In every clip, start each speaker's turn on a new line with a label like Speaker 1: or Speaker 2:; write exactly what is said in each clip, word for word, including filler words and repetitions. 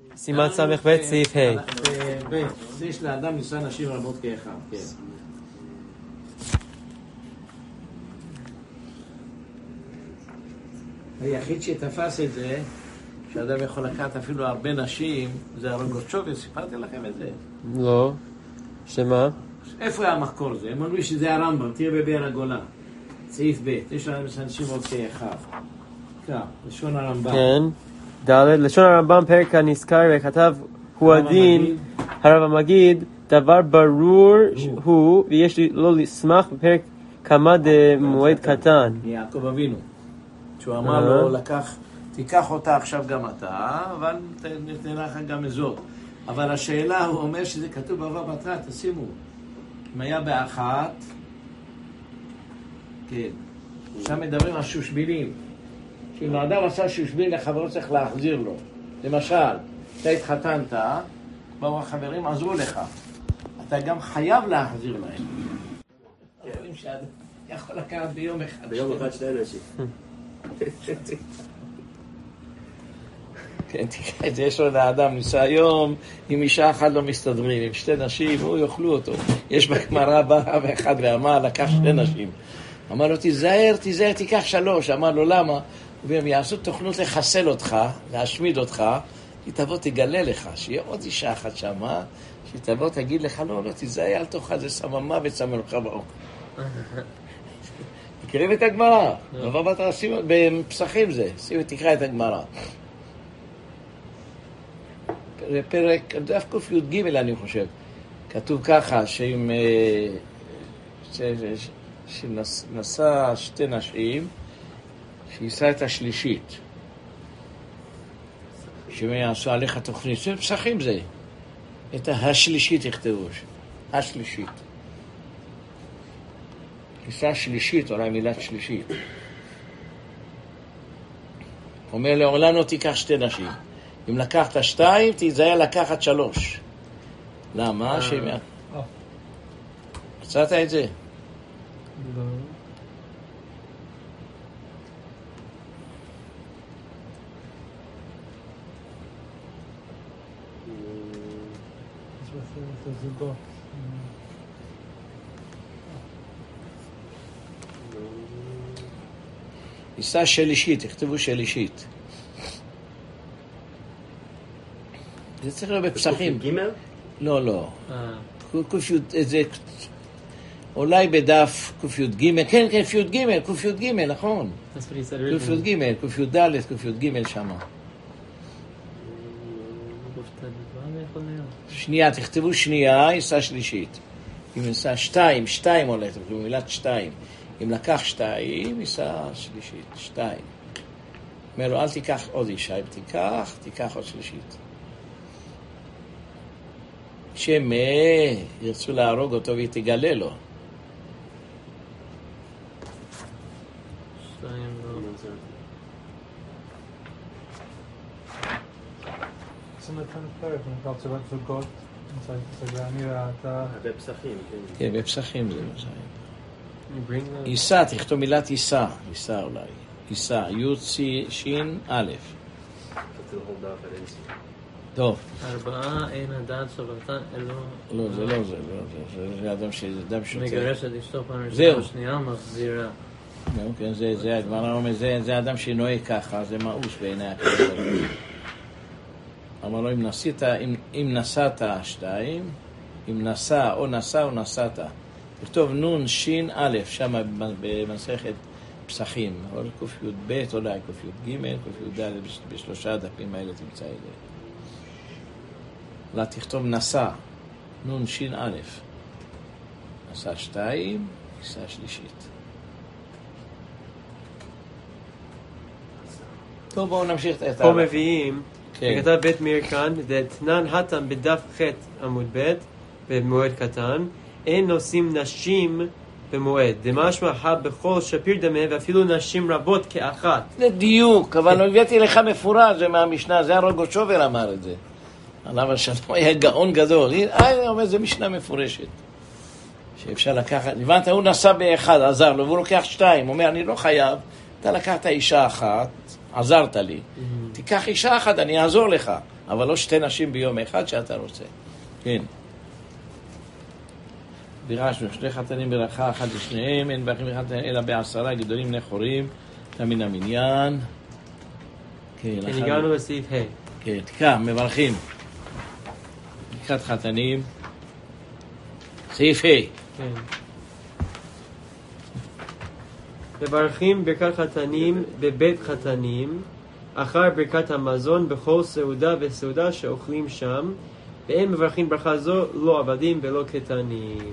Speaker 1: סימן סמך ב' סעיף ה'.
Speaker 2: ב', יש לאדם נישא נשים רבות כאחד, כן. היחיד שתפס את זה, שאדם יכול לקחת אפילו הרבה נשים, זה הרב גורצ'וב, סיפרתי לכם את זה?
Speaker 1: לא. שמה?
Speaker 2: איפה היה המחקור הזה? הם אומרים שזה הרמב"ם, תראה בבאר הגולה. סעיף ב', יש לנו אנשים עוד כאחד. כך, לשון הרמב"ם.
Speaker 1: כן. ד' לשון הרמב"ם פרק הנזכר וכתב הוא הדין, הרב המגיד, דבר ברור הוא, ויש לו לשמח בפרק כמה דמועד קטן.
Speaker 2: יעקב אבינו. שהוא אמר לו, לקח, תיקח אותה עכשיו גם אתה, אבל ניתן לך גם זאת. אבל השאלה, הוא אומר שזה כתוב בבא בתרא, תשימו. אם היה באחת, כן, שם מדברים על שושבינים. שאם האדם עשה שושבין לחברו צריך להחזיר לו. למשל, אתה התחתנת, באו החברים עזרו לך. אתה גם חייב להחזיר להם. רואים שאדם יכול לקחת ביום אחד.
Speaker 3: ביום אחד שתי אנשים.
Speaker 2: כן, תקרא את זה, יש לו לאדם ניסה היום, עם אישה אחת לא מסתדרים, עם שתי נשים, הוא יאכלו אותו. יש בגמרא בא ואחד ואמר, לקח שתי נשים. אמר לו, תיזהר, תיזהר, תיקח שלוש. אמר לו, למה? והם יעשו תוכנות לחסל אותך, להשמיד אותך, היא תבוא תגלה לך, שיהיה עוד אישה אחת שמה, שהיא תבוא תגיד לך, לא, לא, תיזהר, אל תאכל, זה סממה וצמא לך באוכל. מכירים את הגמרא? בבא בתרא, בפסחים זה, תקרא את הגמרא. פרק, דף ק"ג אני חושב, כתוב ככה, שאם שנשא שתי נשים, שיישא את השלישית, שהם יעשו עליך תוכנית, זה פסחים זה, את השלישית יכתבו, השלישית. יישא שלישית, אולי מילת שלישית. אומר לעולם לא תיקח שתי נשים. אם לקחת שתיים, תיזהר לקחת שלוש. למה? שהם... מצאת את זה?
Speaker 1: לא.
Speaker 2: יישא שלישית, תכתבו שלישית. זה צריך להיות בפסחים.
Speaker 3: ג'?
Speaker 2: לא, לא. זה אולי בדף ק"ג, כן, כן, ק"ג, ק"ג, נכון. ק"ג, ק"ד, ק"ג שמה. שנייה, תכתבו שנייה, יישא שלישית. אם יישא שתיים, שתיים עולה, תכתבו מילת שתיים. אם לקח שתיים, יישא שלישית, שתיים. אומר לו, אל תיקח עוד אישה, אם תיקח, תיקח עוד שלישית. שמה ירצו להרוג אותו והיא תגלה לו.
Speaker 1: שתיים לא.
Speaker 4: Isn't it kind of fair when it comes to went to God inside the Granira אתה...
Speaker 3: בפסחים, כן.
Speaker 2: כן, בפסחים זה מה
Speaker 1: bring the...
Speaker 2: יישא, תכתוב מילת יישא, יישא אולי. יישא, י' שין א'. טוב.
Speaker 1: ארבעה אין הדעת סובלתן אלו...
Speaker 2: לא, זה לא זה, זה אדם שזה אדם שוטר.
Speaker 1: מגרש את אשתו פעם ראשונה שנייה, מחזירה.
Speaker 2: כן, זה הגמרא אומר, זה אדם שנוהג ככה, זה מאוס בעיני הקדוש. אמר לו, אם נסית, אם נסעת שתיים, אם נסע או נסע או נסעת. תכתוב נון שין א', שם במסכת פסחים, או ק"י"ב, אולי ק"י"ג, ק"י"ד, בשלושה הדפים האלה תמצא את זה. לא, תכתוב נסע, נון שין א', נסע שתיים, נסע שלישית. טוב, בואו נמשיך את
Speaker 1: פה מביאים, כתב בית מאיר כאן, זה תנן התם בדף ח' עמוד ב' במועד קטן, אין נושאים נשים במועד. זה משמע בכל שפיר דמה ואפילו נשים רבות כאחת.
Speaker 2: זה דיוק, אבל הבאתי לך מפורש, זה מהמשנה, זה הרב גורצ'וב אמר את זה. עליו השלום היה גאון גדול. אני אומר, זה משנה מפורשת. שאפשר לקחת, הבנת, הוא נסע באחד, עזר לו, והוא לוקח שתיים. הוא אומר, אני לא חייב, אתה לקחת אישה אחת, עזרת לי. תיקח אישה אחת, אני אעזור לך. אבל לא שתי נשים ביום אחד שאתה רוצה. כן. בירשנו, שני חתנים ברכה, אחת לשניהם, אין ברכים אחד אלא בעשרה גדולים בני חורים, תמין המניין. כן,
Speaker 1: כן, הגענו לסעיף ה'.
Speaker 2: כן, תקרא, מברכים. לקראת חתנים. סעיף ה'.
Speaker 1: כן. מברכים ברכת חתנים בבית חתנים, אחר ברכת המזון בכל סעודה וסעודה שאוכלים שם, ואין מברכים ברכה זו לא עבדים ולא קטנים.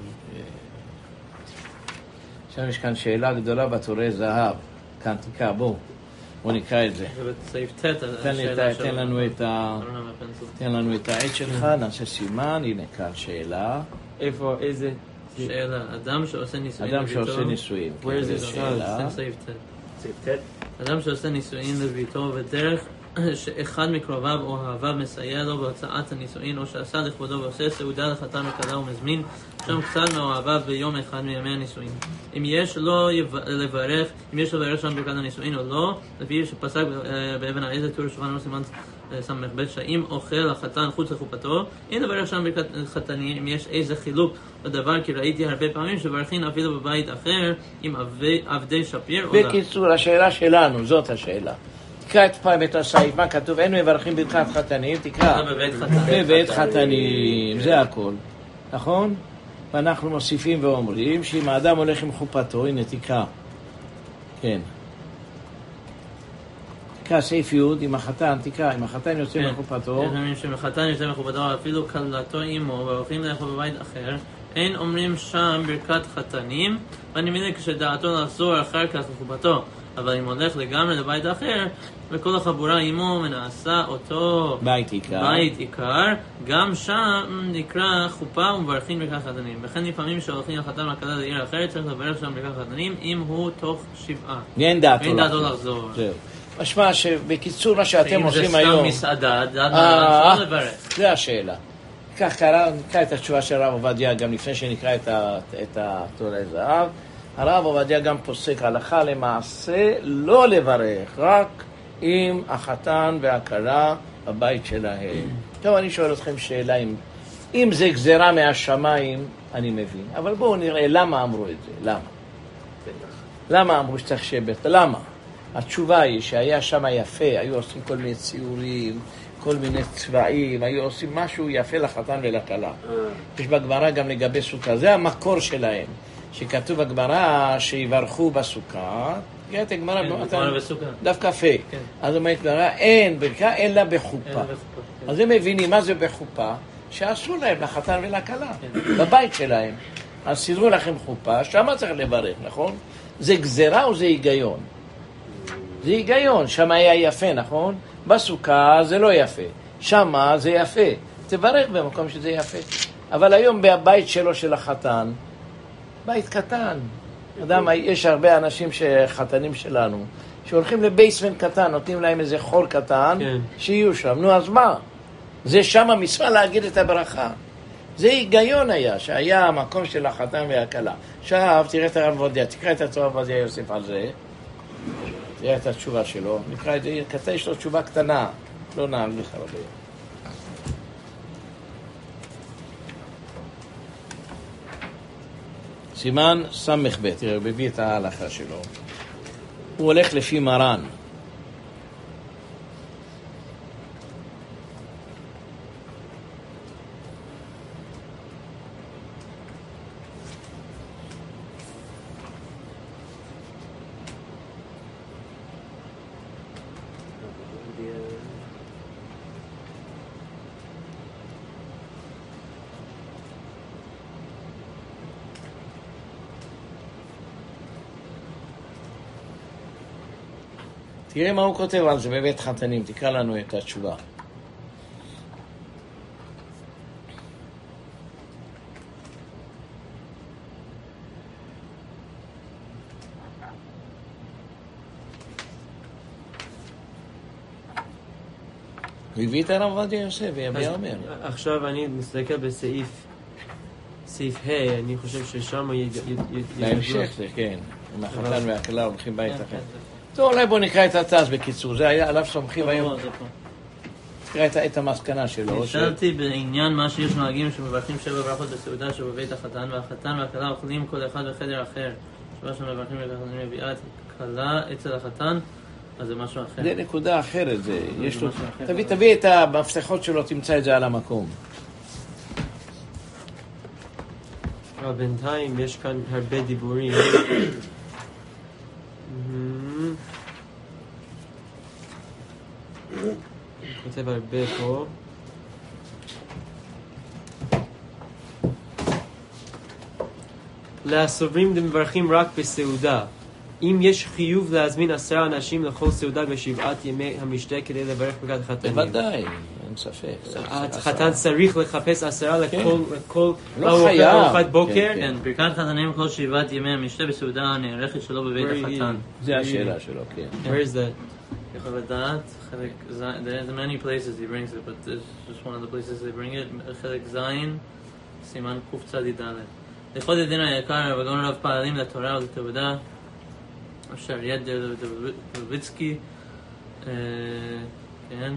Speaker 2: עכשיו יש כאן שאלה גדולה בתורי זהב. כאן תקרא, בואו. בואו נקרא את זה.
Speaker 5: זה בסעיף ת' השאלה שלו.
Speaker 2: תן לנו את ה... תן לנו את העט שלך, נעשה סימן, הנה כאן שאלה.
Speaker 1: איפה, איזה?
Speaker 5: שאלה, אדם שעושה נישואין
Speaker 2: אדם
Speaker 5: לביתו...
Speaker 2: שעושה נישואין.
Speaker 1: Where is it?
Speaker 2: שאלה.
Speaker 5: סעיף ת'.
Speaker 3: סעיף ט'.
Speaker 5: אדם שעושה נישואין לביתו בדרך שאחד מקרוביו או אוהביו מסייע לו בהוצאת הנישואין, או שעשה לכבודו ועושה סעודה לחתן וכלה ומזמין שם קצת מאוהביו ביום אחד מימי הנישואין. אם יש לו לברך, אם יש לו לברך שם ברכת הנישואין או לא, לפי שפסק באבן העזר טור שולחן ערוך סימן ס"ב, שאם אוכל החתן חוץ לחופתו, אין לברך שם ברכת חתנים, אם יש איזה חילוק בדבר, כי ראיתי הרבה פעמים שברכין אפילו בבית אחר עם עבדי, עבדי שפיר או לא.
Speaker 2: בקיצור, השאלה שלנו, זאת השאלה. תקרא את פעם את הסעיף, מה כתוב? אין מברכים ברכת חתנים, תקרא.
Speaker 5: בבית חתנים.
Speaker 2: בבית חתנים, זה הכל. נכון? ואנחנו מוסיפים ואומרים שאם האדם הולך עם חופתו, הנה תקרא. כן. תקרא סעיף י' עם החתן, תקרא, אם החתן יוצא מחופתו.
Speaker 5: יש אומרים שמחתן יוצא מחופתו, אפילו כלתו עמו, והולכים לאכול בבית אחר, אין אומרים שם ברכת חתנים, ואני מבין כשדעתו לחזור אחר כך לחופתו. אבל אם הולך לגמרי לבית אחר, וכל החבורה עמו ונעשה אותו
Speaker 2: בית עיקר,
Speaker 5: בית עיקר, גם שם נקרא חופה ומברכים ברכת חתנים. וכן לפעמים שהולכים החתן והכלה לעיר אחרת, צריך לברך שם ברכת חתנים, אם הוא תוך שבעה.
Speaker 2: אין דעתו,
Speaker 5: אין דעתו לחזור.
Speaker 2: זהו. משמע שבקיצור מה שאתם עושים היום...
Speaker 5: אם זה סתם מסעדה, דעתו לא לברך.
Speaker 2: זה השאלה. כך נקרא את התשובה של הרב עובדיה, גם לפני שנקרא את התורי זהב. הרב עובדיה גם פוסק הלכה למעשה לא לברך, רק עם החתן והכלה בבית שלהם. טוב, אני שואל אתכם שאלה, אם, אם זה גזרה מהשמיים, אני מבין. אבל בואו נראה למה אמרו את זה, למה? למה אמרו שצריך שבט? למה? התשובה היא שהיה שם יפה, היו עושים כל מיני ציורים, כל מיני צבעים, היו עושים משהו יפה לחתן ולכלה. יש בגמרא גם לגבי סוכה, זה המקור שלהם. שכתוב בגמרא שיברכו בסוכה, גאת הגמרא דווקא פה. אז אומרת גמרא, אין ברכה אלא בחופה. אז הם מבינים מה זה בחופה, שאסור להם לחתן ולכלה, בבית שלהם. אז סידרו לכם חופה, שמה צריך לברך, נכון? זה גזרה או זה היגיון? זה היגיון, שמה היה יפה, נכון? בסוכה זה לא יפה, שמה זה יפה. תברך במקום שזה יפה. אבל היום בבית שלו של החתן, בית קטן. אדם, יש הרבה אנשים שחתנים שלנו, שהולכים לבייסמנט קטן, נותנים להם איזה חול קטן, כן. שיהיו שם. נו, אז מה? זה שם המצווה להגיד את הברכה. זה היגיון היה, שהיה המקום של החתן והכלה. עכשיו, תראה את הרב עובדיה, תקרא את הרב עובדיה יוסף על זה, תראה את התשובה שלו, נקרא את זה, כתה יש לו תשובה קטנה, לא נעל לך הרבה. סימן סמך ב', תראה, הוא מביא את ההלכה שלו. הוא הולך לפי מרן. תראה מה הוא כותב על זה בבית חתנים, תקרא לנו את התשובה. הוא הביא את הרב עובדיה יוסף, ויביא אומר.
Speaker 1: עכשיו אני מסתכל בסעיף, סעיף ה', אני חושב ששם
Speaker 2: בהמשך זה, כן. עם החתן והכלה הולכים בית אחר. טוב, אולי בואו נקרא את התז בקיצור, זה היה עליו סומכים היום. תקרא את, את המסקנה שלו.
Speaker 5: נשאלתי בעניין מה שיש נוהגים שמברכים שבע ברכות בסעודה שבבית החתן, והחתן והכלה אוכלים כל אחד בחדר אחר. שבע שמברכים בבית החתן מביאה את הכלה אצל החתן, אז זה משהו אחר.
Speaker 2: זה נקודה אחרת. זה, יש לו... תביא, תביא את המפתחות שלו, תמצא את זה על המקום.
Speaker 1: בינתיים יש כאן הרבה דיבורים. כותב הרבה פה. לסוברים מברכים רק בסעודה. אם יש חיוב להזמין עשרה אנשים לכל סעודה בשבעת ימי המשתה כדי לברך ברכת חתנים.
Speaker 2: בוודאי, אין ספק.
Speaker 1: החתן צריך לחפש עשרה לכל
Speaker 2: ארוחת
Speaker 1: בוקר.
Speaker 5: כן, ברכת חתנים כל שבעת ימי המשתה בסעודה הנערכת שלו בבית החתן.
Speaker 2: זה השאלה שלו, כן.
Speaker 1: Where is that?
Speaker 5: יכול לדעת, חלק זין, there's many places he brings it, but this is just one of the places they bring it, חלק זין, סימן קוף צדי ד'. לכבוד הדין היקר, אבל לא רב פעלים לתורה ולתעודה, אשר יד דוביצקי, כן.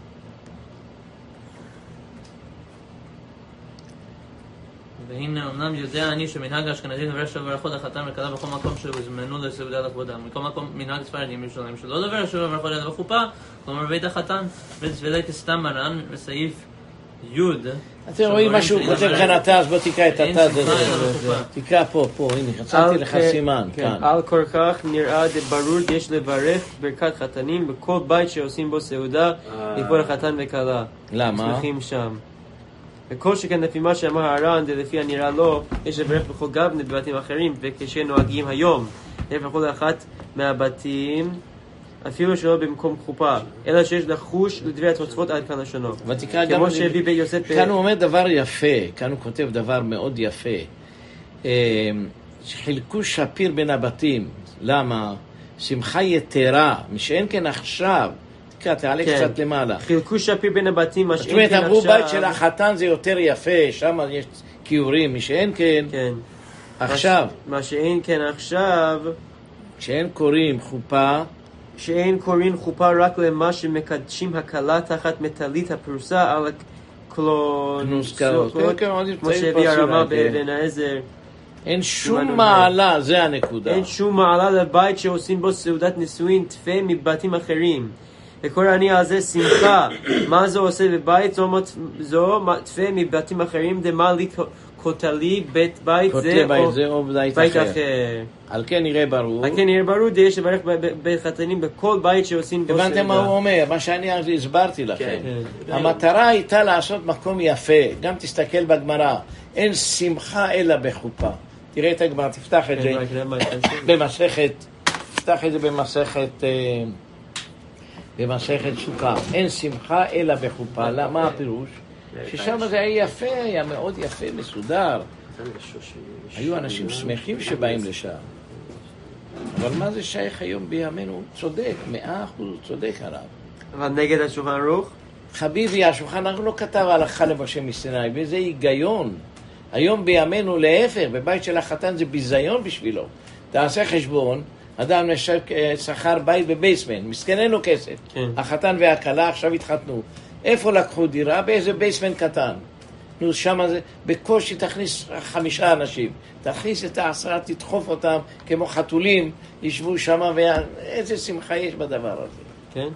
Speaker 5: והנה, אמנם יודע אני שמנהג האשכנזים לברך שבע ברכות לחתן וכלה בכל מקום שהוזמנו לסעודה לכבודם. מכל מקום מנהג ספרדים בירושלים שלא לברך שבע ברכות ליד בחופה, כלומר בית החתן, וצבילי כסתם מרן בסעיף י'.
Speaker 2: אתם רואים משהו, כותב כאן אתה, אז בוא תקרא את אתה, תקרא פה, פה, הנה, חצרתי לך סימן, כאן.
Speaker 1: על כל כך נראה ברור יש לברך ברכת חתנים בכל בית שעושים בו סעודה לכבוד החתן וכלה.
Speaker 2: למה?
Speaker 1: שמחים שם. וכל שכן לפי מה שאמר הר"ן, זה לפי הנראה לו, יש לברך בכל גבנה בבתים אחרים, וכשנוהגים היום, לברך בכל אחת מהבתים, אפילו שלא במקום חופה, אלא שיש לחוש לדברי התוספות עד כאן לשונו. כמו שהביא בית יוסף...
Speaker 2: כאן הוא אומר דבר יפה, כאן הוא כותב דבר מאוד יפה. שחילקו שפיר בין הבתים. למה? שמחה יתרה, משאין כן עכשיו. תקרא, תעלה קצת למעלה.
Speaker 1: חילקו שפיר בין הבתים, מה שאין כן
Speaker 2: עכשיו. זאת אומרת, אמרו בית של החתן זה יותר יפה, שם יש כיורים, משאין כן.
Speaker 1: כן.
Speaker 2: עכשיו.
Speaker 1: מה שאין כן עכשיו.
Speaker 2: שאין קוראים חופה.
Speaker 1: שאין קוראים חופה רק למה שמקדשים הכלה תחת מטלית הפרוסה על הקלונסקאות, כמו שהביא הרמה באבן העזר.
Speaker 2: אין שום מעלה, זה הנקודה.
Speaker 1: אין שום מעלה לבית שעושים בו סעודת נישואין תפה מבתים אחרים. וכל אני על זה שמחה. מה זה עושה בבית? זו תפה מבתים אחרים, דמה לי כותלי בית בית זה או בית אחר.
Speaker 2: על כן נראה ברור.
Speaker 1: על כן נראה ברור, יש לברך בחתנים בכל בית שעושים בו סעודה.
Speaker 2: הבנתם מה הוא אומר? מה שאני הסברתי לכם. המטרה הייתה לעשות מקום יפה. גם תסתכל בגמרא. אין שמחה אלא בחופה. תראה את הגמרא, תפתח את זה במסכת, תפתח את זה במסכת, במסכת סוכה. אין שמחה אלא בחופה. מה הפירוש? ששם זה היה יפה, היה מאוד יפה, מסודר. היו אנשים שמחים שבאים לשם. אבל מה זה שייך היום בימינו? צודק, מאה אחוז צודק הרב.
Speaker 1: אבל נגד השולחן ערוך?
Speaker 2: חביבי, השולחן ערוך לא כתב הלכה למשה מסיני, וזה היגיון. היום בימינו להפך, בבית של החתן זה ביזיון בשבילו. תעשה חשבון, אדם שכר בית בבייסמנט, מסכן אין לו כסף.
Speaker 1: כן.
Speaker 2: החתן והכלה עכשיו התחתנו. איפה לקחו דירה? באיזה בייסמנט קטן. נו, שם זה, בקושי תכניס חמישה אנשים. תכניס את העשרה, תדחוף אותם כמו חתולים, ישבו שם, ואיזה שמחה יש בדבר הזה.
Speaker 1: כן.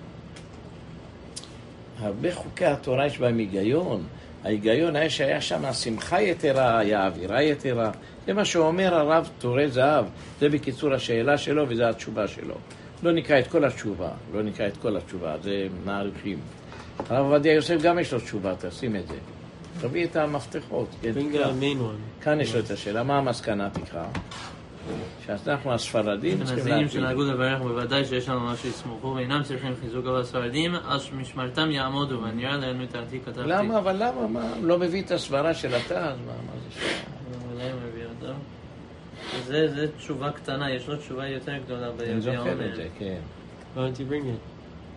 Speaker 2: הרבה חוקי התורה יש בהם היגיון. ההיגיון היה שהיה שם השמחה יתרה, היה אווירה יתרה. זה מה שאומר הרב תורי זהב. זה בקיצור השאלה שלו וזה התשובה שלו. לא נקרא את כל התשובה, לא נקרא את כל התשובה, זה מעריכים. הרב עובדיה יוסף גם יש לו תשובה, תשים את זה. תביא את המפתחות. כאן יש לו את השאלה, מה המסקנה תקרא? שאנחנו הספרדים צריכים להבין.
Speaker 5: אנשים שנהגו לברך בוודאי שיש לנו מה שיסמוכו ואינם צריכים חיזוק, אבל הספרדים אז משמרתם יעמודו, ונראה לנו את העתיק כתבתי.
Speaker 2: למה? אבל למה? מה? לא מביא את הסברה של התא, אז מה זה שאלה?
Speaker 5: אולי הוא מביא אותו. זה תשובה קטנה, יש לו תשובה יותר גדולה ביום.
Speaker 2: אני זוכר את זה, כן.
Speaker 1: Why don't you bring it?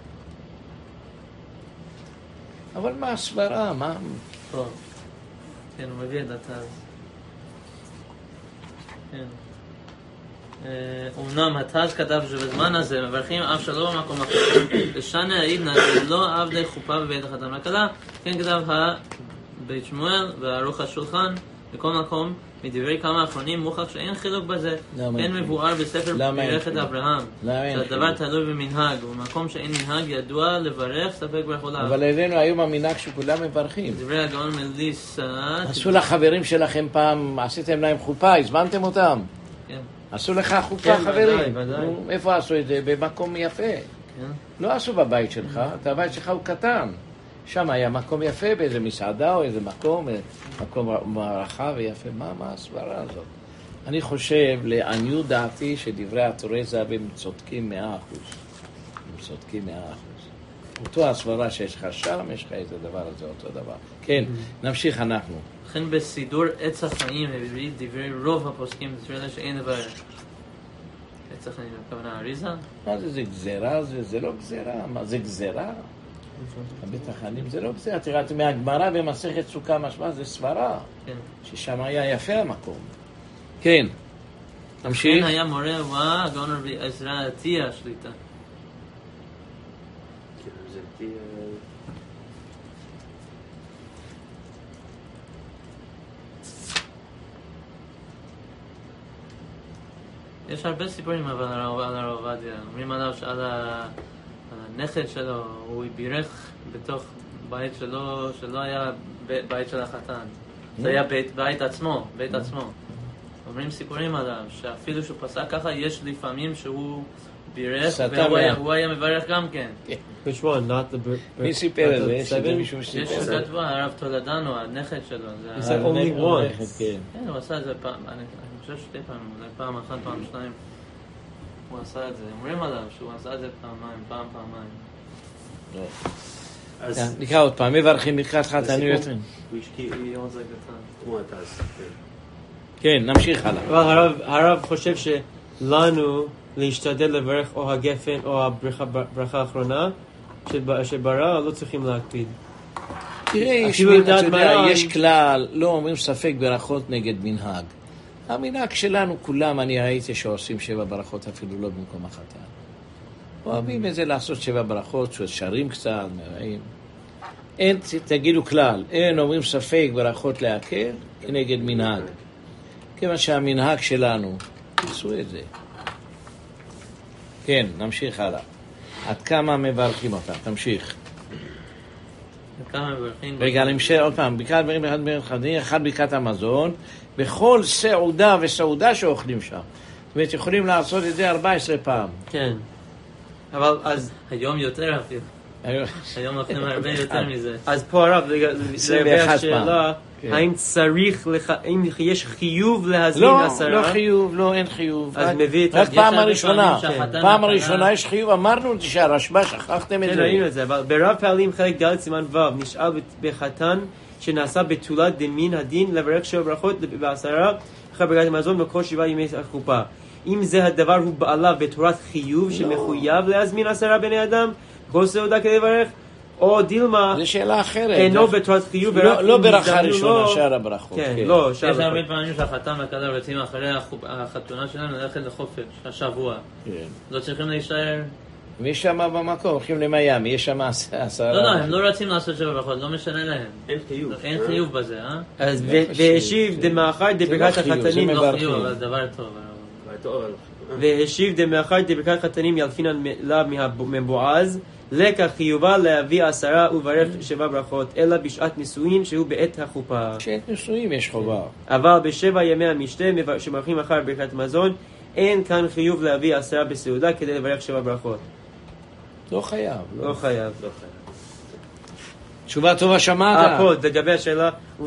Speaker 2: אבל מה הסברה? מה?
Speaker 5: פה. כן, הוא מביא את התא. כן. אומנם התז כתב שבזמן הזה מברכים אף שלא במקום אחר. לשנה העידנא לא עבדי חופה בבית החתן והכלה, כן כתב הבית שמואל וערוך השולחן בכל מקום. מדברי כמה אחרונים מוכח שאין חילוק בזה. אין מבואר בספר ברכת אברהם שהדבר תלוי במנהג, ובמקום שאין מנהג ידוע לברך ספק ברכות לאב.
Speaker 2: אבל אלינו היום המנהג שכולם מברכים.
Speaker 5: דברי הגאון מליסה,
Speaker 2: עשו לחברים שלכם פעם, עשיתם להם חופה, הזמנתם אותם?
Speaker 5: כן.
Speaker 2: עשו לך חופה,
Speaker 1: כן,
Speaker 2: חברים?
Speaker 1: ודאי, ודאי.
Speaker 2: נו, איפה עשו את זה? במקום יפה.
Speaker 5: כן.
Speaker 2: לא עשו בבית שלך, את הבית שלך הוא קטן. שם היה מקום יפה באיזה מסעדה או איזה מקום, מקום רחב ויפה. מה, מה הסברה הזאת? אני חושב, לעניות דעתי, שדברי התורה הם צודקים מאה אחוז. הם צודקים מאה אחוז. אותו הסברה שיש לך שם, יש לך איזה דבר הזה, אותו דבר. כן, נמשיך אנחנו.
Speaker 5: לכן בסידור עץ החיים, דברי רוב הפוסקים, זה שאין דבר עץ החיים, הכוונה אריזה?
Speaker 2: מה זה, זה גזירה? זה, זה לא גזירה. מה, זה גזירה? הבית החנים זה לא גזירה. תראה, מהגמרא במסכת סוכה משמע, זה סברה.
Speaker 5: כן.
Speaker 2: ששם היה יפה המקום. כן. תמשיך.
Speaker 5: כן היה מורה וואה, הגאון רבי עזרא עטיה שליטה.
Speaker 3: כן, זה תהיה...
Speaker 5: יש הרבה סיפורים אבל על הרב עובדיה. אומרים עליו שעל הנכד שלו, הוא בירך בתוך בית שלו, שלא היה בית של החתן. זה היה בית, בית עצמו, בית עצמו. אומרים סיפורים עליו, שאפילו שהוא פסק ככה, יש לפעמים שהוא בירך, והוא היה מברך גם כן.
Speaker 1: Which one? Not the...
Speaker 2: מי סיפר את זה? יש איזה מישהו שסיפר.
Speaker 5: יש שכתבה, הרב תולדנו, הנכד שלו.
Speaker 1: He said only once.
Speaker 5: כן, הוא עשה את זה פעם, אני חושב שתי פעמים, אולי פעם אחת, פעם שניים. הוא עשה את זה, אומרים עליו שהוא עשה את זה פעמיים, פעם, פעמיים.
Speaker 3: אז...
Speaker 2: נקרא עוד פעם, מברכים לקראת חתנים.
Speaker 3: הוא השקיע
Speaker 5: עוד זה קטן.
Speaker 3: כמו אתה עשית.
Speaker 2: כן, נמשיך הלאה.
Speaker 1: אבל הרב, הרב חושב שלנו להשתדל לברך או הגפן או הברכה ברכה האחרונה שברא, לא צריכים להקפיד.
Speaker 2: תראה, יש,
Speaker 1: אפילו
Speaker 2: אתה
Speaker 1: לדעת
Speaker 2: יודע,
Speaker 1: מרן-
Speaker 2: יש כלל, לא אומרים ספק ברכות נגד מנהג. המנהג שלנו כולם, אני ראיתי שעושים שבע ברכות אפילו לא במקום החתן. אוהבים את זה לעשות שבע ברכות, שרים קצת, מראים. אין, תגידו כלל, אין אומרים ספק ברכות להקל כנגד מנהג. כיוון שהמנהג שלנו, עשו את זה. כן, נמשיך הלאה. עד כמה מברכים אותם, תמשיך.
Speaker 5: כמה מברכים?
Speaker 2: רגע, נמשך עוד פעם, ברכת דברים אחד מרחדים, אחד ברכת המזון, בכל סעודה וסעודה שאוכלים שם. זאת אומרת, יכולים לעשות את זה ארבע עשרה פעם.
Speaker 1: כן. אבל אז...
Speaker 5: היום יותר אפילו. היום אוכלים הרבה יותר מזה.
Speaker 1: אז פה הרב, לגבי
Speaker 2: ואחת
Speaker 1: השאלה,
Speaker 2: פעם.
Speaker 1: האם צריך, לח- האם יש חיוב להזמין
Speaker 2: לא,
Speaker 1: עשרה?
Speaker 2: לא חיוב, לא, אין חיוב.
Speaker 1: אז
Speaker 2: רק-
Speaker 1: מביא את
Speaker 2: רק
Speaker 1: ה-
Speaker 5: יש
Speaker 2: פעם
Speaker 5: הרבה
Speaker 2: הראשונה.
Speaker 5: פעמים שהחתן
Speaker 2: פעם
Speaker 5: והכלה-
Speaker 2: הראשונה יש חיוב, אמרנו שהרשב"א, שכחתם את
Speaker 1: כן,
Speaker 2: זה.
Speaker 1: ראינו את זה, אבל ברב פעלים חלק ד' סימן ו' נשאל בחתן שנעשה בתולת דמין הדין לברך שבע ברכות בעשרה אחרי ברכת המזון בכל שבעה ימי החופה. אם זה הדבר הוא בעליו בתורת חיוב שמחויב להזמין עשרה בני אדם כל סעודה כדי לברך, או דילמה
Speaker 2: זו שאלה אחרת.
Speaker 1: אינו בתורת חיוב
Speaker 2: לא- לא
Speaker 1: אם
Speaker 2: ברכה
Speaker 1: הזדמנו
Speaker 2: ראשונה,
Speaker 1: לו-
Speaker 2: שאר הברכות.
Speaker 1: כן,
Speaker 2: כן.
Speaker 1: לא, שאר
Speaker 5: יש הרבה
Speaker 1: הברכות.
Speaker 5: פעמים שהחתן והכלה רוצים אחרי החופ- החתונה שלנו ללכת לחופש, השבוע.
Speaker 2: כן.
Speaker 5: לא צריכים להישאר...
Speaker 2: מי שם במקום? הולכים למיאמי, יש שם עשרה.
Speaker 5: לא, לא, הם לא רוצים לעשות שבע ברכות, לא משנה להם.
Speaker 3: אין חיוב.
Speaker 5: אין חיוב בזה, אה?
Speaker 1: אז
Speaker 2: לא
Speaker 1: ו-
Speaker 2: חשוב,
Speaker 1: והשיב
Speaker 2: זה-
Speaker 1: דמאחר
Speaker 2: זה
Speaker 1: דברכת
Speaker 2: לא חיוב, זה
Speaker 1: החתנים
Speaker 5: לא
Speaker 2: מברכים.
Speaker 5: חיוב, אבל דבר טוב.
Speaker 3: אבל טוב,
Speaker 1: והשיב דמאחר דברכת חתנים ילפינן לה מבועז לקח חיובה להביא עשרה וברך שבע ברכות אלא בשעת נישואין שהוא בעת החופה.
Speaker 2: כשאת נישואים יש חובה.
Speaker 1: אבל בשבע ימי המשתה שמברכים אחר ברכת מזון אין כאן חיוב להביא עשרה בסעודה כדי לברך שבע ברכות.
Speaker 2: לא חייב. לא.
Speaker 1: לא חייב.
Speaker 3: לא חייב.
Speaker 2: תשובה טובה
Speaker 1: אה,
Speaker 2: שמעת.
Speaker 1: פה, לגבי השאלה,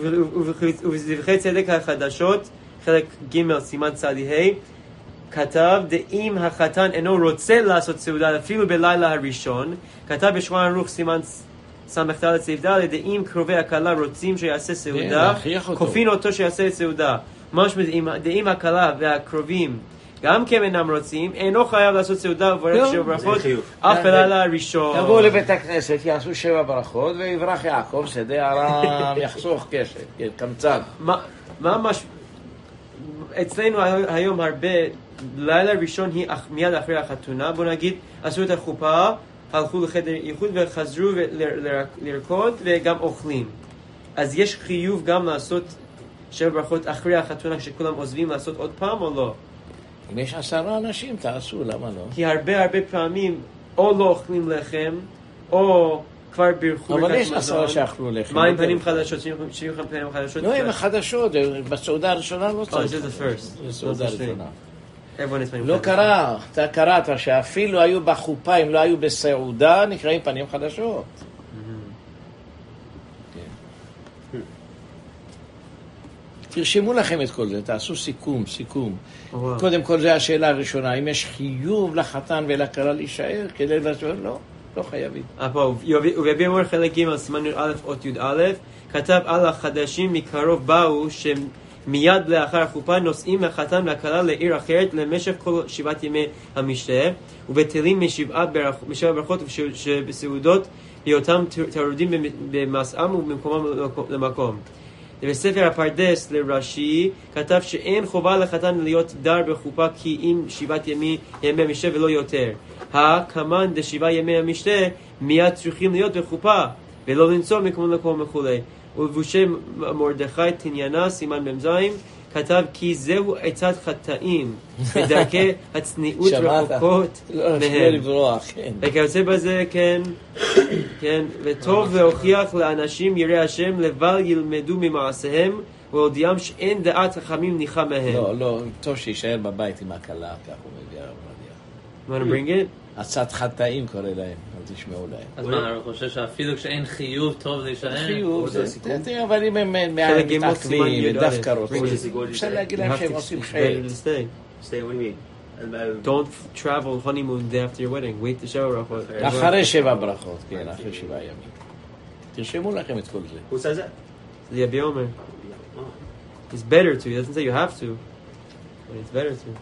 Speaker 1: ובזבחי צדק החדשות, חלק ג' סימן צדי ה', כתב, דאם החתן אינו רוצה לעשות סעודה אפילו בלילה הראשון, כתב בשולחן ערוך סימן סמ"ד סעיף ד', דאם קרובי הכלה רוצים שיעשה סעודה,
Speaker 2: להכריח אותו.
Speaker 1: כופין אותו שיעשה סעודה. משמע, דאם הכלה והקרובים גם כן אינם רוצים, אינו חייב לעשות סעודה וברך
Speaker 2: לא,
Speaker 1: שבע ברכות,
Speaker 3: זה חיוב.
Speaker 1: אף בלילה הראשון.
Speaker 2: יבואו לבית הכנסת, יעשו שבע ברכות, ויברח יעקב, שדה ארם, יחסוך כסף, כן, קמצן.
Speaker 1: מה, מה מש... אצלנו היום הרבה, לילה ראשון היא מיד אחרי החתונה, בוא נגיד, עשו את החופה, הלכו לחדר איחוד וחזרו לרקוד וגם אוכלים. אז יש חיוב גם לעשות שבע ברכות אחרי החתונה כשכולם עוזבים לעשות עוד פעם או לא?
Speaker 2: אם יש עשרה אנשים, תעשו, למה לא?
Speaker 1: כי הרבה הרבה פעמים או לא אוכלים לחם, או כבר בירכו
Speaker 2: אבל יש עשרה שאכלו לחם.
Speaker 1: מה עם פנים חדשות? שבעים פנים חדשות?
Speaker 2: לא, עם החדשות, בסעודה הראשונה לא צריך.
Speaker 1: Oh, this is the first.
Speaker 2: בסעודה הראשונה.
Speaker 1: לא
Speaker 2: לא קרה, אתה קראת שאפילו היו בחופה, אם לא היו בסעודה, נקראים פנים חדשות. תרשמו לכם את כל זה, תעשו סיכום, סיכום. קודם כל זה השאלה הראשונה, אם יש חיוב לחתן ולכלה להישאר, כדי לשאול, לא, לא חייבים.
Speaker 1: פה, וביבי אמור חלק ג' סימן א' אות י"א, כתב על החדשים מקרוב באו, שמיד לאחר החופה נוסעים לחתן והכלה לעיר אחרת למשך כל שבעת ימי המשתה, ובטלים משבעה ברכות שבסעודות, בהיותם תרודים במסעם ובמקומם למקום. בספר הפרדס לרש"י כתב שאין חובה לחתן להיות דר בחופה כי אם שבעת ימי ימי המשתה ולא יותר. הכמן דשבעה ימי המשתה מיד צריכים להיות בחופה ולא לנסוע מקום למקום וכולי. ולבושי מרדכי תניאנה סימן במזיים כתב כי זהו עצת חטאים בדרכי הצניעות רחוקות מהם. וכיוצא בזה כן, כן, וטוב להוכיח לאנשים ירא השם לבל ילמדו ממעשיהם ולהודיעם שאין דעת חכמים ניחה מהם.
Speaker 2: לא, לא, טוב שישאר בבית עם הקלה, כך הוא מביא הרב עובדיה.
Speaker 1: Want to bring it?
Speaker 2: עצת חטאים קורא להם, אל תשמעו להם.
Speaker 5: אז מה, אני חושב שאפילו כשאין חיוב טוב להישאר?
Speaker 2: חיוב, זה, אבל אם הם מתעכבים ודווקא רוצים, אפשר להגיד להם שהם עושים חייל.
Speaker 3: Stay with me.
Speaker 1: Don't travel honeymoon day after your wedding. Wait to shower off.
Speaker 2: אחרי שבע ברכות, כן, אחרי שבעה ימים. תרשמו לכם את כל זה.
Speaker 3: Who says that?
Speaker 1: The Abi Omer. It's better to. He doesn't say you have to. But it's better to.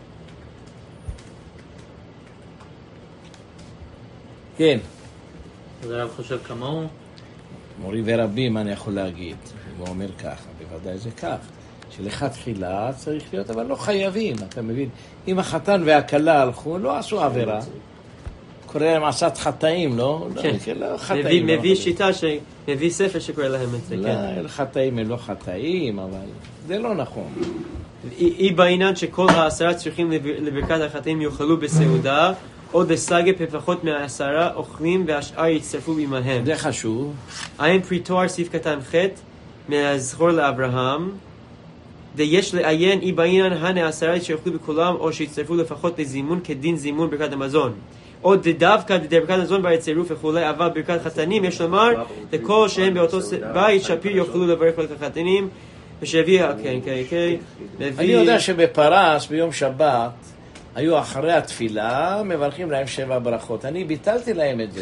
Speaker 2: כן.
Speaker 5: אז הרב חושב כמוהו?
Speaker 2: מורי ורבי, מה אני יכול להגיד? הוא אומר ככה, בוודאי זה כך. שלכתחילה צריך להיות, אבל לא חייבים, אתה מבין? אם החתן והכלה הלכו, לא עשו עבירה. קורא להם עשת חטאים, לא?
Speaker 1: כן.
Speaker 2: לא חטאים.
Speaker 1: מביא שיטה, מביא ספר שקורא להם את זה, כן.
Speaker 2: לא, חטאים הם לא חטאים, אבל זה לא נכון.
Speaker 1: היא בעניין שכל העשרה צריכים לברכת החטאים יאכלו בסעודה, עוד לסגה פחות מהעשרה אוכלים והשאר יצטרפו עמהם.
Speaker 2: זה חשוב.
Speaker 1: עין פרי תואר סעיף קטן ח' מהזכור לאברהם, ויש לעיין אי בעניין הנה עשרה שיאכלו בכולם או שיצטרפו לפחות לזימון כדין זימון ברכת המזון. עוד דווקא ברכת המזון בצירוף וכולי, אבל ברכת חתנים יש לומר לכל שהם באותו בית שפיר יאכלו לברך ברכת חתנים ושהביא, כן, כן, כן.
Speaker 2: אני יודע שבפרס ביום שבת היו אחרי התפילה, מברכים להם שבע ברכות. אני ביטלתי להם את זה.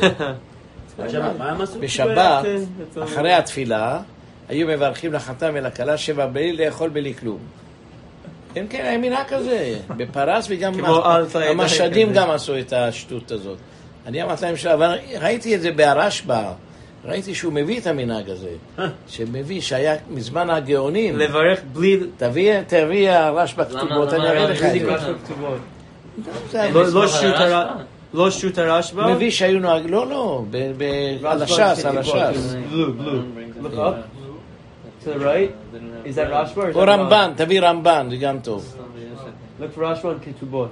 Speaker 2: בשבת, אחרי התפילה, היו מברכים לחתן ולכלה שבע בלי לאכול בלי כלום. כן, כן, היה מנהג כזה. בפרס וגם המשדים גם עשו את השטות הזאת. אני אמרתי להם, אבל ראיתי את זה בהרשב"א. ראיתי שהוא מביא את המנהג הזה. שמביא שהיה מזמן הגאונים.
Speaker 1: לברך בלי...
Speaker 2: תביא הרשב"א כתובות, אני אראה לך את זה.
Speaker 1: לא שוט הרשב"א?
Speaker 2: מביא שהיו נוהג, לא, לא, על הש"ס, על הש"ס.
Speaker 1: Blue, blue. Look up. To the right? Is that Rashba or is that
Speaker 2: או רמב"ן, תביא רמב"ן, זה גם טוב.
Speaker 1: Look for Rashba and Ketubot.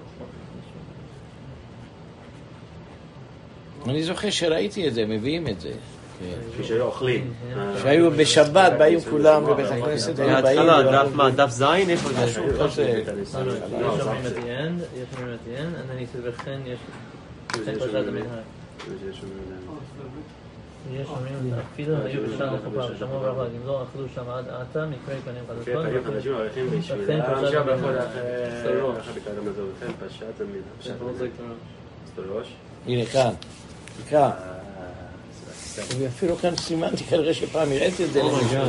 Speaker 2: אני זוכר שראיתי את זה, מביאים את זה.
Speaker 3: כשהיו אוכלים.
Speaker 2: שהיו בשבת, באים כולם בבית הכנסת, היו באים.
Speaker 1: דף מה, דף זין? איפה זה?
Speaker 5: יש אומרים at the end, יש אומרים at the end, and then he says, וכן יש פרשת המנהג. יש אומרים, אפילו היו בשעה לחופה, ושמעו ברכה, אם לא אכלו שם עד עתה, מקרי פנים חדשות.
Speaker 3: מקרי פנים חדשים הולכים בשבילה, עכשיו יכול אחרי בקעת המזון, וכן פרשת המנהג. סטולוש.
Speaker 2: הנה כאן, תקרא. ואפילו כאן סימנתי כנראה שפעם הראיתי את זה.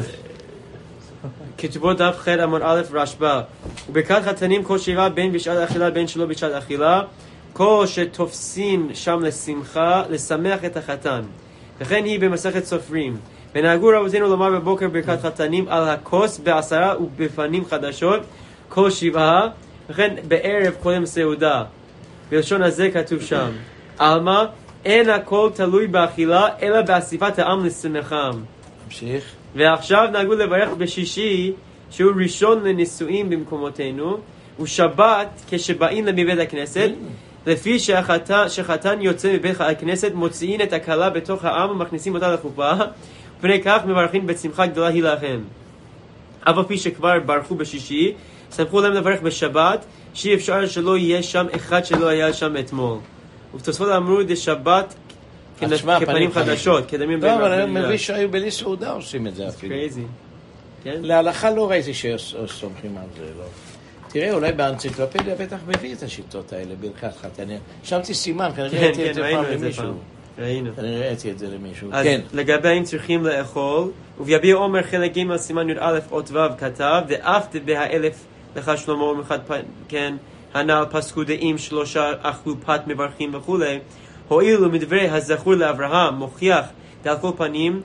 Speaker 1: כתובות דף ח' עמוד א' רשב"א. וברכת חתנים כל שבעה בין בשעת אכילה בין שלא בשעת אכילה, כל שתופסין שם לשמחה, לשמח את החתן. וכן היא במסכת סופרים. ונהגו רבותינו לומר בבוקר ברכת חתנים על הכוס בעשרה ובפנים חדשות, כל שבעה, וכן בערב קודם סעודה. בלשון הזה כתוב שם. אלמה, אין הכל תלוי באכילה, אלא באסיפת העם לשמחם.
Speaker 2: המשיך.
Speaker 1: ועכשיו נהגו לברך בשישי, שהוא ראשון לנישואים במקומותינו, ושבת כשבאים מבית הכנסת, לפי שהחתן, שחתן יוצא מבית הכנסת, מוציאים את הכלה בתוך העם ומכניסים אותה לחופה, ופני כך מברכים בשמחה גדולה היא לכם. אף על פי שכבר ברכו בשישי, שמחו להם לברך בשבת, שאי אפשר שלא יהיה שם אחד שלא היה שם אתמול. ובתוספות אמרו דשבת כפנים חדשות, כדמים
Speaker 2: לא, אבל אני מבין שהיו בלי סעודה עושים את זה אפילו.
Speaker 1: קרייזי.
Speaker 2: להלכה לא ראיתי שסומכים על זה, לא. תראה, אולי באנציקלופדיה בטח מביא את השיטות האלה, ברכת חתן. שמתי סימן, כנראה ראיתי את זה פעם למישהו.
Speaker 1: ראינו.
Speaker 2: אני ראיתי את זה למישהו.
Speaker 1: אז לגבי אם צריכים לאכול, וביביע עומר חלק ג' סימן י"א אות ו' כתב, ואף בהאלף לך שלמה ומחד כן, הנ"ל פסקו דעים שלושה אכלו פת מברכים וכולי, הואילו מדברי הזכור לאברהם מוכיח דעל כל פנים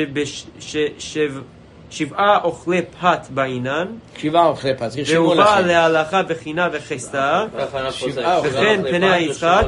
Speaker 1: שבעה אוכלי פת בעינן,
Speaker 2: שבעה אוכלי פת,
Speaker 1: והובא להלכה בחינה וחסדה, וכן פני היצחק,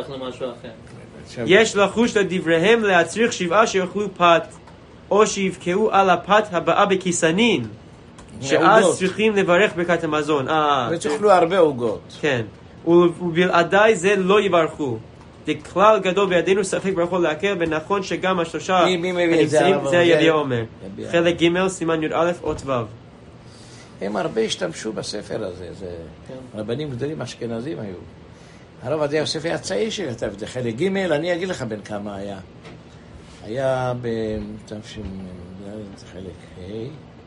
Speaker 1: יש לחוש לדבריהם להצריך שבעה שיאכלו פת, או שיבקעו על הפת הבאה בכיסנין, שאז צריכים לברך ברכת המזון.
Speaker 2: ותאכלו הרבה עוגות.
Speaker 1: כן, ובלעדי זה לא יברכו. דכלל גדול בידינו ספק ברכות להקל, ונכון שגם השלושה הנמצאים זה יביע עומר. חלק ג' סימן י"א אות ו'.
Speaker 2: הם הרבה השתמשו בספר הזה, זה רבנים גדולים אשכנזים היו. הרב עובדיה יוסף היה צעיר שכתב את זה. חלק ג' אני אגיד לך בין כמה היה. היה בתש"ם חלק ה',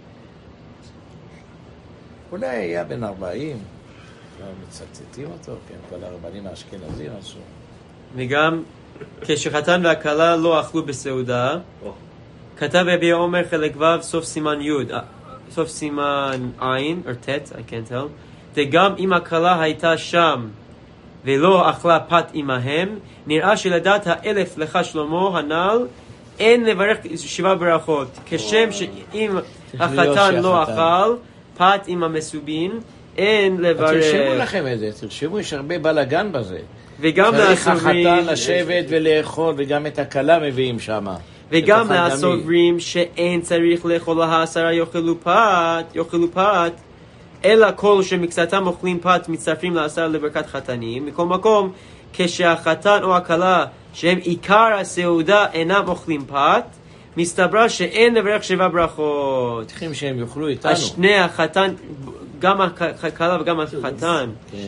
Speaker 2: אולי היה בין ארבעים, מצטטים אותו, כן, כל הרבנים האשכנזים עשו.
Speaker 1: וגם כשחתן והכלה לא אכלו בסעודה, כתב יביע עומר חלק ו' סוף סימן י', סוף סימן עין, או ת', I can't tell, וגם אם הכלה הייתה שם ולא אכלה פת עמהם, נראה שלדעת האלף לך שלמה הנ"ל, אין לברך שבע ברכות, כשם שאם החתן לא אכל פת עם המסובין, אין לברך.
Speaker 2: תרשמו לכם את זה, תרשמו, יש הרבה בלגן בזה.
Speaker 1: וגם
Speaker 2: הסוברים, החתן לשבת ולאכול, וגם את הכלה מביאים שם.
Speaker 1: וגם הסוברים שאין צריך לאכול העשרה יאכלו פת, יאכלו פת, אלא כל שמקצתם אוכלים פת מצטרפים לעשרה לברכת חתנים. מכל מקום, כשהחתן או הכלה שהם עיקר הסעודה אינם אוכלים פת, מסתבר שאין לברך שבע ברכות.
Speaker 2: צריכים שהם יאכלו איתנו.
Speaker 1: שני החתן, גם הכלה וגם החתן.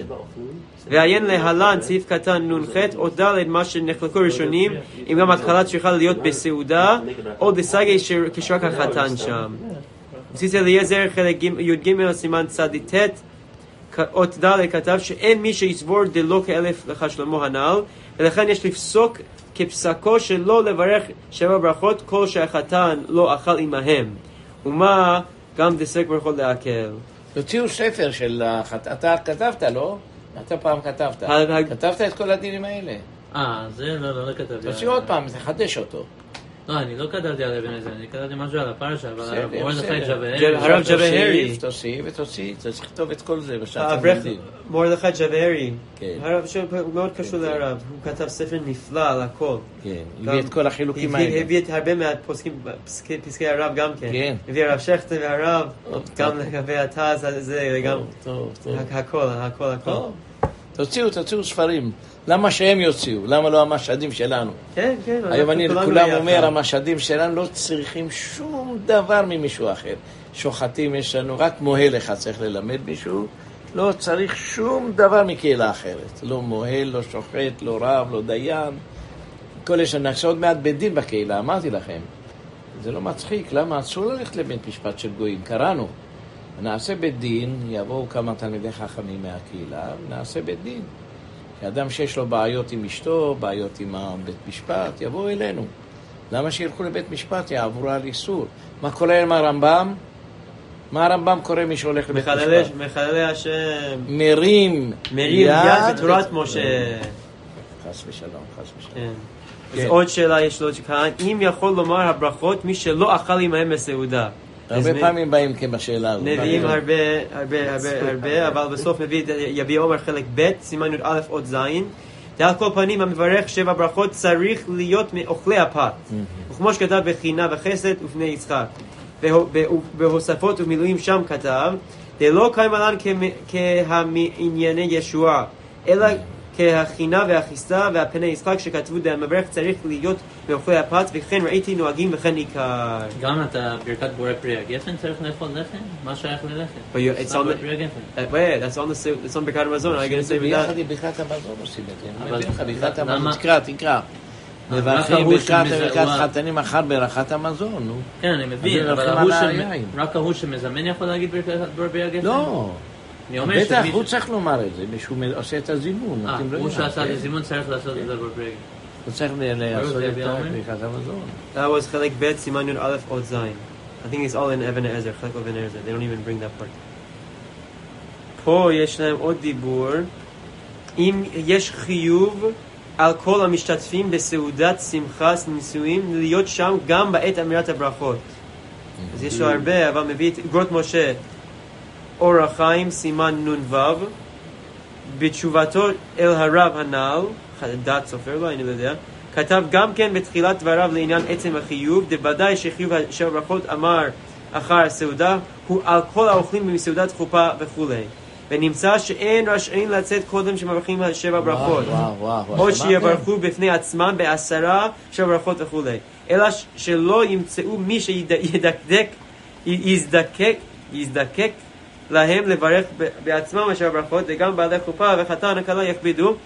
Speaker 1: ועיין להלן סעיף קטן נ"ח או ד' מה שנחלקו ראשונים, אם גם הכלה צריכה להיות בסעודה או דסגי כשרק החתן שם. בסיס אליעזר חלק י"ג סימן צ"ט אות ד' כתב שאין מי שיסבור דלא כאלף לך שלמה הנ"ל, ולכן יש לפסוק כפסקו שלא לברך שבע ברכות כל שהחתן לא אכל עמהם, ומה גם דסק ברכות להקל.
Speaker 2: תוציאו ספר של החתן, אתה כתבת לא? אתה פעם כתבת, כתבת את כל הדינים האלה.
Speaker 5: אה, זה לא, לא כתבתי.
Speaker 2: תוציאו עוד פעם, תחדש אותו.
Speaker 5: לא, אני לא כתבתי על אבן עזרא, אני כתבתי משהו על הפרשה, אבל הרב מרדכי ג'בהרי.
Speaker 1: הרב ג'בהרי.
Speaker 2: תוסיף ותוסיף, אתה צריך לכתוב את כל זה.
Speaker 1: מרדכי ג'בהרי. הרב מאוד קשור להרב, הוא כתב ספר נפלא על הכל.
Speaker 2: כן, הביא את כל החילוקים האלה.
Speaker 1: הביא את הרבה מהפסקי הרב גם כן. הביא הרב שכטר והרב, גם לגבי התז הזה, גם הכל, הכל, הכל.
Speaker 2: תוציאו, תוציאו ספרים. למה שהם יוציאו? למה לא המשאדים שלנו?
Speaker 1: כן, כן.
Speaker 2: היום אני לכולם אומר, המשאדים שלנו לא צריכים שום דבר ממישהו אחר. שוחטים יש לנו, רק מוהל אחד צריך ללמד מישהו, לא צריך שום דבר מקהילה אחרת. לא מוהל, לא שוחט, לא רב, לא דיין. כל יש נעשה עוד מעט בית דין בקהילה, אמרתי לכם. זה לא מצחיק, למה אסור ללכת לבית משפט של גויים? קראנו. נעשה בית דין, יבואו כמה תלמידי חכמים מהקהילה, נעשה בית דין. אדם שיש לו בעיות עם אשתו, בעיות עם בית משפט, יבואו אלינו. למה שילכו לבית משפט? יעברו על איסור. מה קורה עם הרמב"ם? מה הרמב"ם קורא מי שהולך לבית משפט?
Speaker 1: מחללי השם.
Speaker 2: מרים.
Speaker 1: מרים יד בתורת משה.
Speaker 2: חס ושלום, חס ושלום.
Speaker 1: אז עוד שאלה יש לו כאן, אם יכול לומר הברכות מי שלא אכל עמהם בסעודה,
Speaker 2: הרבה פעמים באים כבשאלה הזאת.
Speaker 1: נביאים הרבה, הרבה, הרבה, הרבה, אבל בסוף מביא יביע עומר חלק ב', סימן י"א עוד זין. על כל פנים, המברך שבע ברכות צריך להיות מאוכלי הפת. וכמו שכתב בחינה וחסד ופני יצחק. בהוספות ומילואים שם כתב, דלא קיימלן כענייני ישועה, אלא כהכינה והחיסה והפני יצחק שכתבו דהמברך צריך להיות מאוכלי הפת, וכן ראיתי נוהגים וכן עיקר.
Speaker 5: גם אתה ברכת בורא פרי הגפן צריך לאכול לחם? מה שייך ללחם?
Speaker 1: It's on the, uh, wait, that's on the, that's on ברכת המזון. I gotta say
Speaker 2: ביחד עם ברכת המזון עושים את זה. ברכת המזון, תקרא, תקרא. מברכים ברכת חתנים אחר ברכת המזון, נו.
Speaker 5: כן, אני מבין, אבל רק ההוא שמזמן יכול להגיד ברכת בורא פרי הגפן?
Speaker 2: לא. בטח, הוא צריך לומר את זה, מישהו עושה את הזימון.
Speaker 5: הוא שעשה את הזימון צריך לעשות את זה בורא פרי הגפן.
Speaker 2: הוא צריך לעשות את ברכת המזון.
Speaker 1: That was חלק ב' סימן י"א עוד זין. I think it's all in Even Ezer, חלק Even Ezer. They don't even bring that part. פה יש להם עוד דיבור. אם יש חיוב על כל המשתתפים בסעודת שמחת נישואים להיות שם גם בעת אמירת הברכות. אז יש לו הרבה, אבל מביא את אגרות משה אור החיים סימן נון וו בתשובתו אל הרב הנ"ל, דעת סופר לו, אני לא יודע, כתב גם כן בתחילת דבריו לעניין עצם החיוב, דוודאי שחיוב שבע ברכות אמר אחר הסעודה הוא על כל האוכלים במסעודת חופה וכו'. ונמצא שאין רשאים לצאת קודם שמברכים על שבע ברכות, או שיברכו בפני עצמם בעשרה שבע ברכות וכו', אלא שלא ימצאו מי שידקדק, יזדקק, יזדקק להם לברך בעצמם השבע ברכות, וגם בעלי חופה וחתן הכלה יכבידו,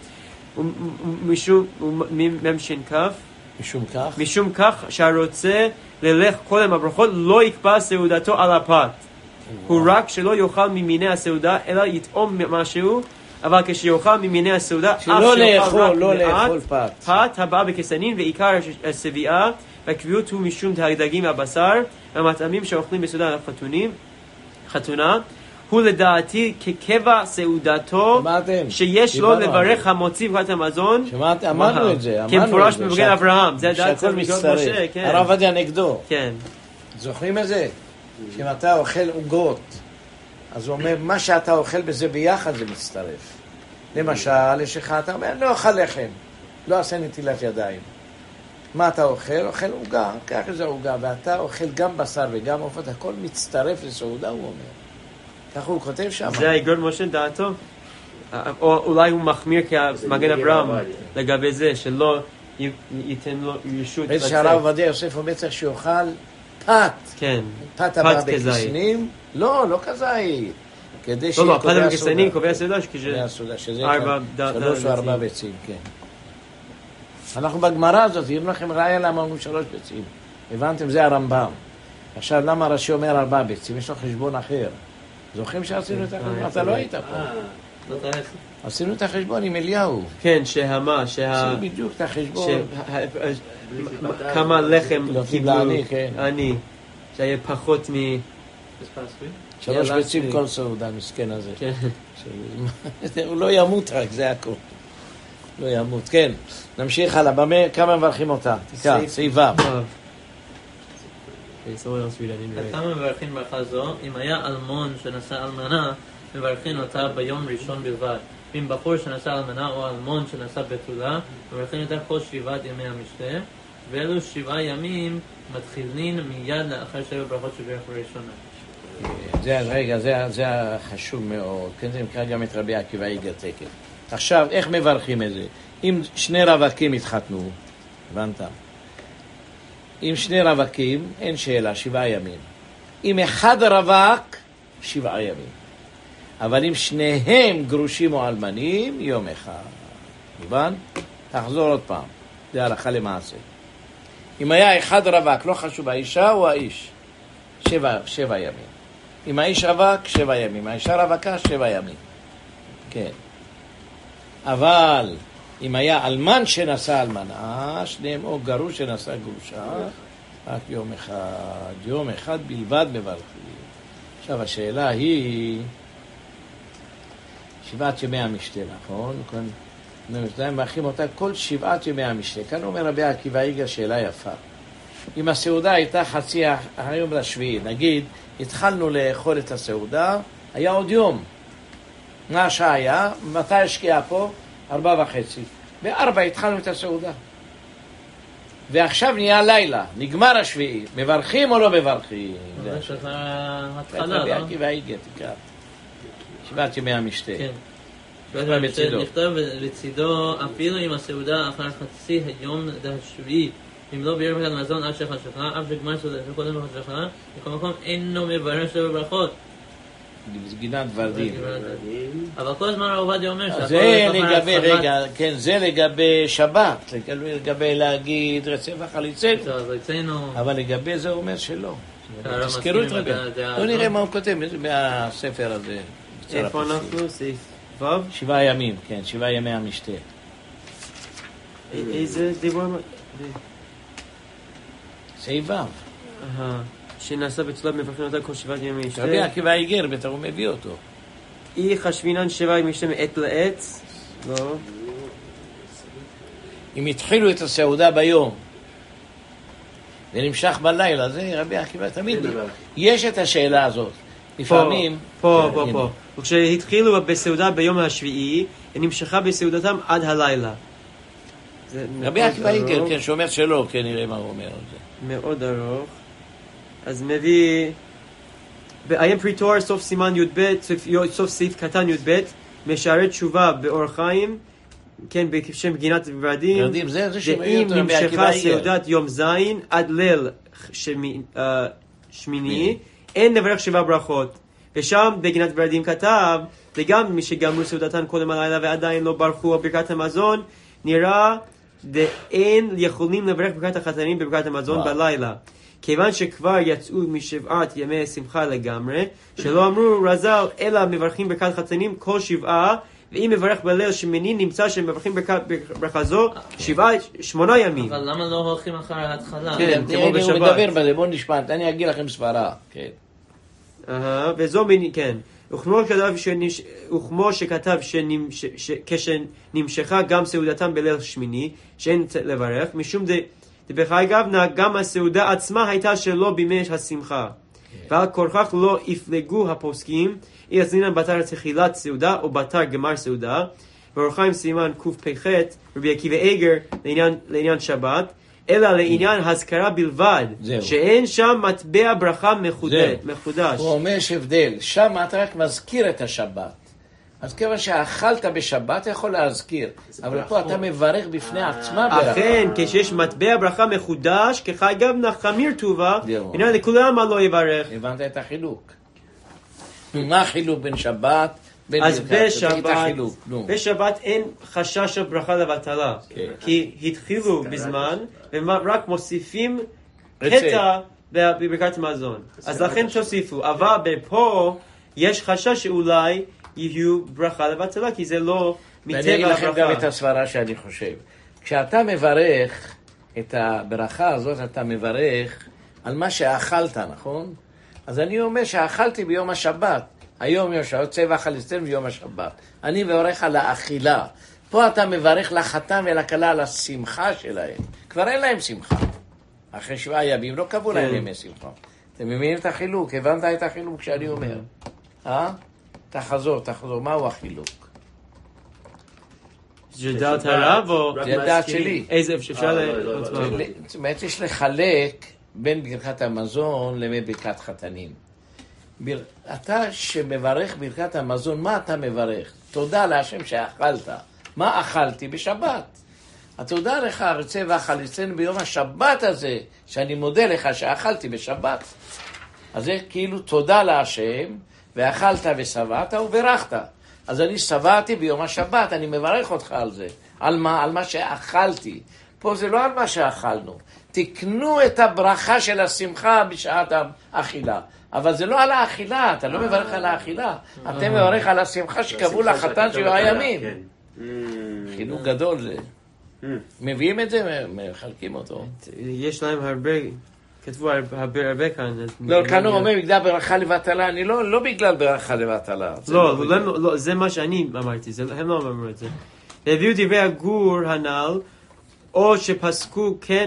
Speaker 1: משום משום כך
Speaker 2: משום כך
Speaker 1: משום כך שהרוצה ללך קודם הברכות לא יקבע סעודתו על הפת, הוא רק שלא יאכל ממיני הסעודה אלא יטעום משהו, אבל כשיאכל ממיני הסעודה אף שיאכל רק מעט פת הבא בכסנין, ועיקר הסביעה והקביעות הוא משום הדגים והבשר והמטעמים שאוכלים בסעודה החתונים חתונה, הוא לדעתי כקבע סעודתו שיש לו לברך המוציא ברכת המזון.
Speaker 2: שמעת, אמרנו את זה,
Speaker 1: כמפורש במגן אברהם, זה דעת
Speaker 2: שהכל מצטרף. הרב עובדיה נגדו.
Speaker 1: כן.
Speaker 2: זוכרים את זה? שאם אתה אוכל עוגות, אז הוא אומר, מה שאתה אוכל בזה ביחד זה מצטרף. למשל, יש לך, אתה אומר, לא אוכל לחם, לא עשה נטילת ידיים. מה אתה אוכל? אוכל עוגה, קח איזה עוגה, ואתה אוכל גם בשר וגם עופות, הכל מצטרף לסעודה, הוא אומר. ככה הוא כותב שם.
Speaker 1: זה האגרות משה דעתו? או אולי הוא מחמיר כמגן אברהם לגבי זה, שלא ייתן לו רשות לצאת.
Speaker 2: איזה שהרב עובדיה יוסף אומר צריך שיאכל פת.
Speaker 1: כן.
Speaker 2: פת הבא בכסנים. לא, לא כזית. כדי
Speaker 1: לא, לא, פת הבא בכסנים קובע סעודה,
Speaker 2: שזה שלוש או ארבע ביצים, כן. אנחנו בגמרא הזאת, יראו לכם ראיה למה אמרנו שלוש ביצים. הבנתם? זה הרמב"ם. עכשיו, למה הרש"י אומר ארבע ביצים? יש לו חשבון אחר. זוכרים שעשינו את החשבון? אתה לא היית פה. עשינו את החשבון עם אליהו.
Speaker 1: כן, שהמה,
Speaker 2: עשינו בדיוק את החשבון.
Speaker 1: כמה לחם קיבלו
Speaker 2: אני.
Speaker 1: שהיה פחות מ...
Speaker 2: שלוש ביצים כל סעודה, מסכן הזה. הוא לא ימות רק, זה הכל. לא ימות, כן. נמשיך הלאה. כמה מברכים אותה? תקרא, סעיבה.
Speaker 5: כמה מברכים ברכה זו? אם היה אלמון שנשא אלמנה, מברכים אותה ביום ראשון בלבד. אם בחור שנשא אלמנה או אלמון שנשא בתולה, מברכים אותה כל שבעת ימי המשתה, ואלו שבעה ימים מתחילים מיד לאחר שבע ברכות שברך ראשונה.
Speaker 2: זה, רגע, זה, זה חשוב מאוד. כן, זה נקרא גם את רבי עקיבא איגר תקף. עכשיו, איך מברכים את זה? אם שני רווקים התחתנו, הבנת? אם שני רווקים, אין שאלה, שבעה ימים. אם אחד רווק, שבעה ימים. אבל אם שניהם גרושים או אלמנים, יום אחד. הבנת? תחזור עוד פעם. זה הלכה למעשה. אם היה אחד רווק, לא חשוב, האישה או האיש, שבע, שבע ימים. אם האיש רווק, שבע ימים. האישה רווקה, שבע ימים. כן. אבל אם היה אלמן שנשא אלמנה, שניהם או גרוש שנשא גרושה, רק יום אחד, יום אחד בלבד מברכים. עכשיו השאלה היא, שבעת ימי המשתה, נכון? מברכים אותה כל שבעת ימי המשתה. כאן אומר רבי עקיבא איגר שאלה יפה. אם הסעודה הייתה חצי היום לשביעי, נגיד, התחלנו לאכול את הסעודה, היה עוד יום. מה השעה היה? מתי השקיעה פה? ארבע וחצי. בארבע התחלנו את הסעודה. ועכשיו נהיה לילה, נגמר השביעי. מברכים או לא מברכים?
Speaker 5: זה שזה התחלה, לא?
Speaker 2: והגיע, תקרא. שבעת ימי המשתה.
Speaker 5: כן. נכתב לצידו, אפילו עם הסעודה אחר חצי היום השביעי, אם לא ביום אחד מזון עד שחשכה, אף שגמר סעודה שקודם לחשכה, בכל מקום אינו מברך שבע ברכות.
Speaker 2: גינת ורדים.
Speaker 5: אבל כל הזמן הרב עובדיה אומר
Speaker 2: זה לגבי, רגע, כן, זה לגבי שבת, לגבי להגיד רצף החליצנו. אבל לגבי זה אומר שלא. תזכרו את רגע. בוא נראה מה הוא כותב מהספר הזה.
Speaker 1: איפה אנחנו? סעיף ו'?
Speaker 2: שבעה ימים, כן, שבעה ימי המשתה.
Speaker 1: איזה דיבור?
Speaker 2: סעיף ו'.
Speaker 1: אהה. שנעשה בצלב מברכים אותה כל שבעת ימי משתה.
Speaker 2: רבי עקיבא איגר, בטח הוא מביא אותו.
Speaker 1: אי חשבינן שבעה ימי משתה מעת לעת? לא.
Speaker 2: אם התחילו את הסעודה ביום ונמשך בלילה, זה רבי עקיבא תמיד. יש את השאלה הזאת. לפעמים...
Speaker 1: פה, פה, פה. וכשהתחילו בסעודה ביום השביעי, נמשכה בסעודתם עד הלילה.
Speaker 2: רבי עקיבא איגר, כן, שאומר שלא, כן, נראה מה הוא אומר על זה.
Speaker 1: מאוד ארוך. אז מביא בעיין פריטור סוף סימן י"ב, סוף סעיף קטן י"ב, משערי תשובה באור חיים, כן, בשם גינת ורדים.
Speaker 2: ורדים, זה זה שמעי אותו
Speaker 1: ואם נמשכה סעודת יום זין עד ליל שמיני, אין נברך שבע ברכות. ושם בגינת ורדים כתב, וגם מי שגמרו סעודתן קודם הלילה ועדיין לא ברכו על ברכת המזון, נראה ואין יכולים לברך ברכת החתנים בברכת המזון בלילה. כיוון שכבר יצאו משבעת ימי שמחה לגמרי, שלא אמרו רז"ל אלא מברכים ברכת חתנים כל שבעה, ואם מברך בליל שמיני נמצא שמברכים ברכה זו שבעה, שמונה ימים.
Speaker 5: אבל למה לא הולכים אחר ההתחלה?
Speaker 1: כן, כמו בשבת.
Speaker 2: הוא מדבר בזה, בואו נשמע, אני אגיד לכם סברה. כן.
Speaker 1: וזו מיני, כן. וכמו שכתב כשנמשכה גם סעודתם בליל שמיני, שאין לברך, משום דה בחי גבנה, גם הסעודה עצמה הייתה שלא בימי השמחה. ועל כורכך לא יפלגו הפוסקים, אי הזינן בתר תחילת סעודה או בתר גמר סעודה, ואור חיים סימן קפ"ח, רבי עקיבא איגר לעניין שבת, אלא לעניין הזכרה בלבד, שאין שם מטבע ברכה מחודש.
Speaker 2: הוא אומר שהבדל, שם אתה רק מזכיר את השבת. אז כיוון שאכלת בשבת אתה יכול להזכיר, אבל פה אתה מברך בפני עצמה ברכה.
Speaker 1: אכן, כשיש מטבע ברכה מחודש, כחי גבנה חמיר טובה, הנה לכולם מה לא יברך.
Speaker 2: הבנת את החילוק. מה החילוק בין שבת?
Speaker 1: אז בשבת, בשבת אין חשש של ברכה לבטלה, כי התחילו בזמן, ורק מוסיפים קטע בברכת מזון. אז לכן תוסיפו, אבל פה יש חשש שאולי יהיו ברכה לבטלה, כי זה לא מטבע הברכה.
Speaker 2: ואני אגיד לכם גם את הסברה שאני חושב. כשאתה מברך את הברכה הזאת, אתה מברך על מה שאכלת, נכון? אז אני אומר שאכלתי ביום השבת. היום יום שבת, צבע חליצנו ביום השבת. אני מברך על האכילה. פה אתה מברך לחתן ולכלה על השמחה שלהם. כבר אין להם שמחה. אחרי שבעה ימים לא קבעו להם ימי שמחה. אתם מבינים את החילוק? הבנת את החילוק שאני אומר? אה? תחזור, תחזור. מהו החילוק?
Speaker 1: זה דעת הרב או...
Speaker 2: זה דעת שלי.
Speaker 1: איזה אפשר ל...
Speaker 2: זאת אומרת, יש לחלק בין ברכת המזון לבין ברכת חתנים. אתה שמברך ברכת המזון, מה אתה מברך? תודה להשם שאכלת. מה אכלתי? בשבת. התודה לך, ארצה ואכליצנו ביום השבת הזה, שאני מודה לך שאכלתי בשבת. אז זה כאילו תודה להשם, ואכלת ושבעת וברכת. אז אני שבעתי ביום השבת, אני מברך אותך על זה. על מה? על מה שאכלתי. פה זה לא על מה שאכלנו. תקנו את הברכה של השמחה בשעת האכילה. אבל זה לא על האכילה, אתה לא מברך על האכילה. אתה מברך על השמחה שקבעו לחתן שבעה ימים. חילוק גדול זה. מביאים את זה, מחלקים אותו.
Speaker 1: יש להם הרבה, כתבו הרבה הרבה כאן.
Speaker 2: לא, כאן הוא אומר בגלל ברכה לבטלה, אני לא בגלל ברכה לבטלה.
Speaker 1: לא, זה מה שאני אמרתי, הם לא אמרו את זה. והביאו דברי הגור הנ"ל, או שפסקו כן...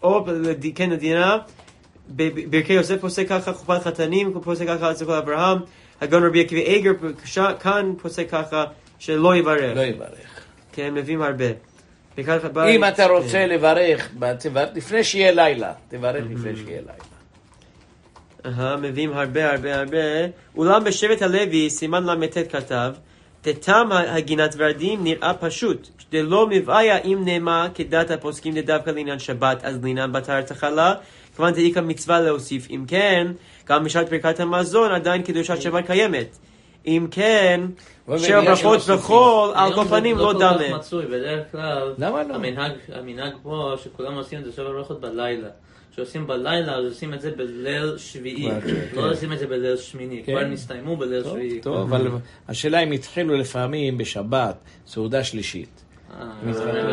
Speaker 1: או כן לדינה, ברכי יוסף פוסק ככה חופת חתנים, פוסק ככה אצל אברהם, הגאון רבי עקיבא איגר, כאן פוסק ככה שלא יברך.
Speaker 2: לא יברך.
Speaker 1: כן, מביאים הרבה.
Speaker 2: אם אתה רוצה לברך, לפני שיהיה לילה, תברך לפני שיהיה לילה.
Speaker 1: מביאים הרבה הרבה הרבה. אולם בשבט הלוי, סימן למתת כתב, תתם הגינת ורדים נראה פשוט, דלא מבעיה אם נאמר כדת הפוסקים דווקא לעניין שבת, אז לעניין בתרת החלה, כיוון תעיק המצווה להוסיף. אם כן, גם בשעת ברכת המזון עדיין קדושת שבת קיימת. אם כן, שבע ברכות וחול על כל פנים לא דמה.
Speaker 5: לא כל כך מצוי, בדרך כלל,
Speaker 2: למה לא?
Speaker 5: המנהג פה שכולם עושים את זה שבע ברכות בלילה. שעושים בלילה, אז עושים את זה בליל שביעי, לא עושים את זה בליל שמיני, כבר נסתיימו בליל שביעי.
Speaker 2: טוב, אבל השאלה אם התחילו לפעמים בשבת, סעודה שלישית.
Speaker 5: שם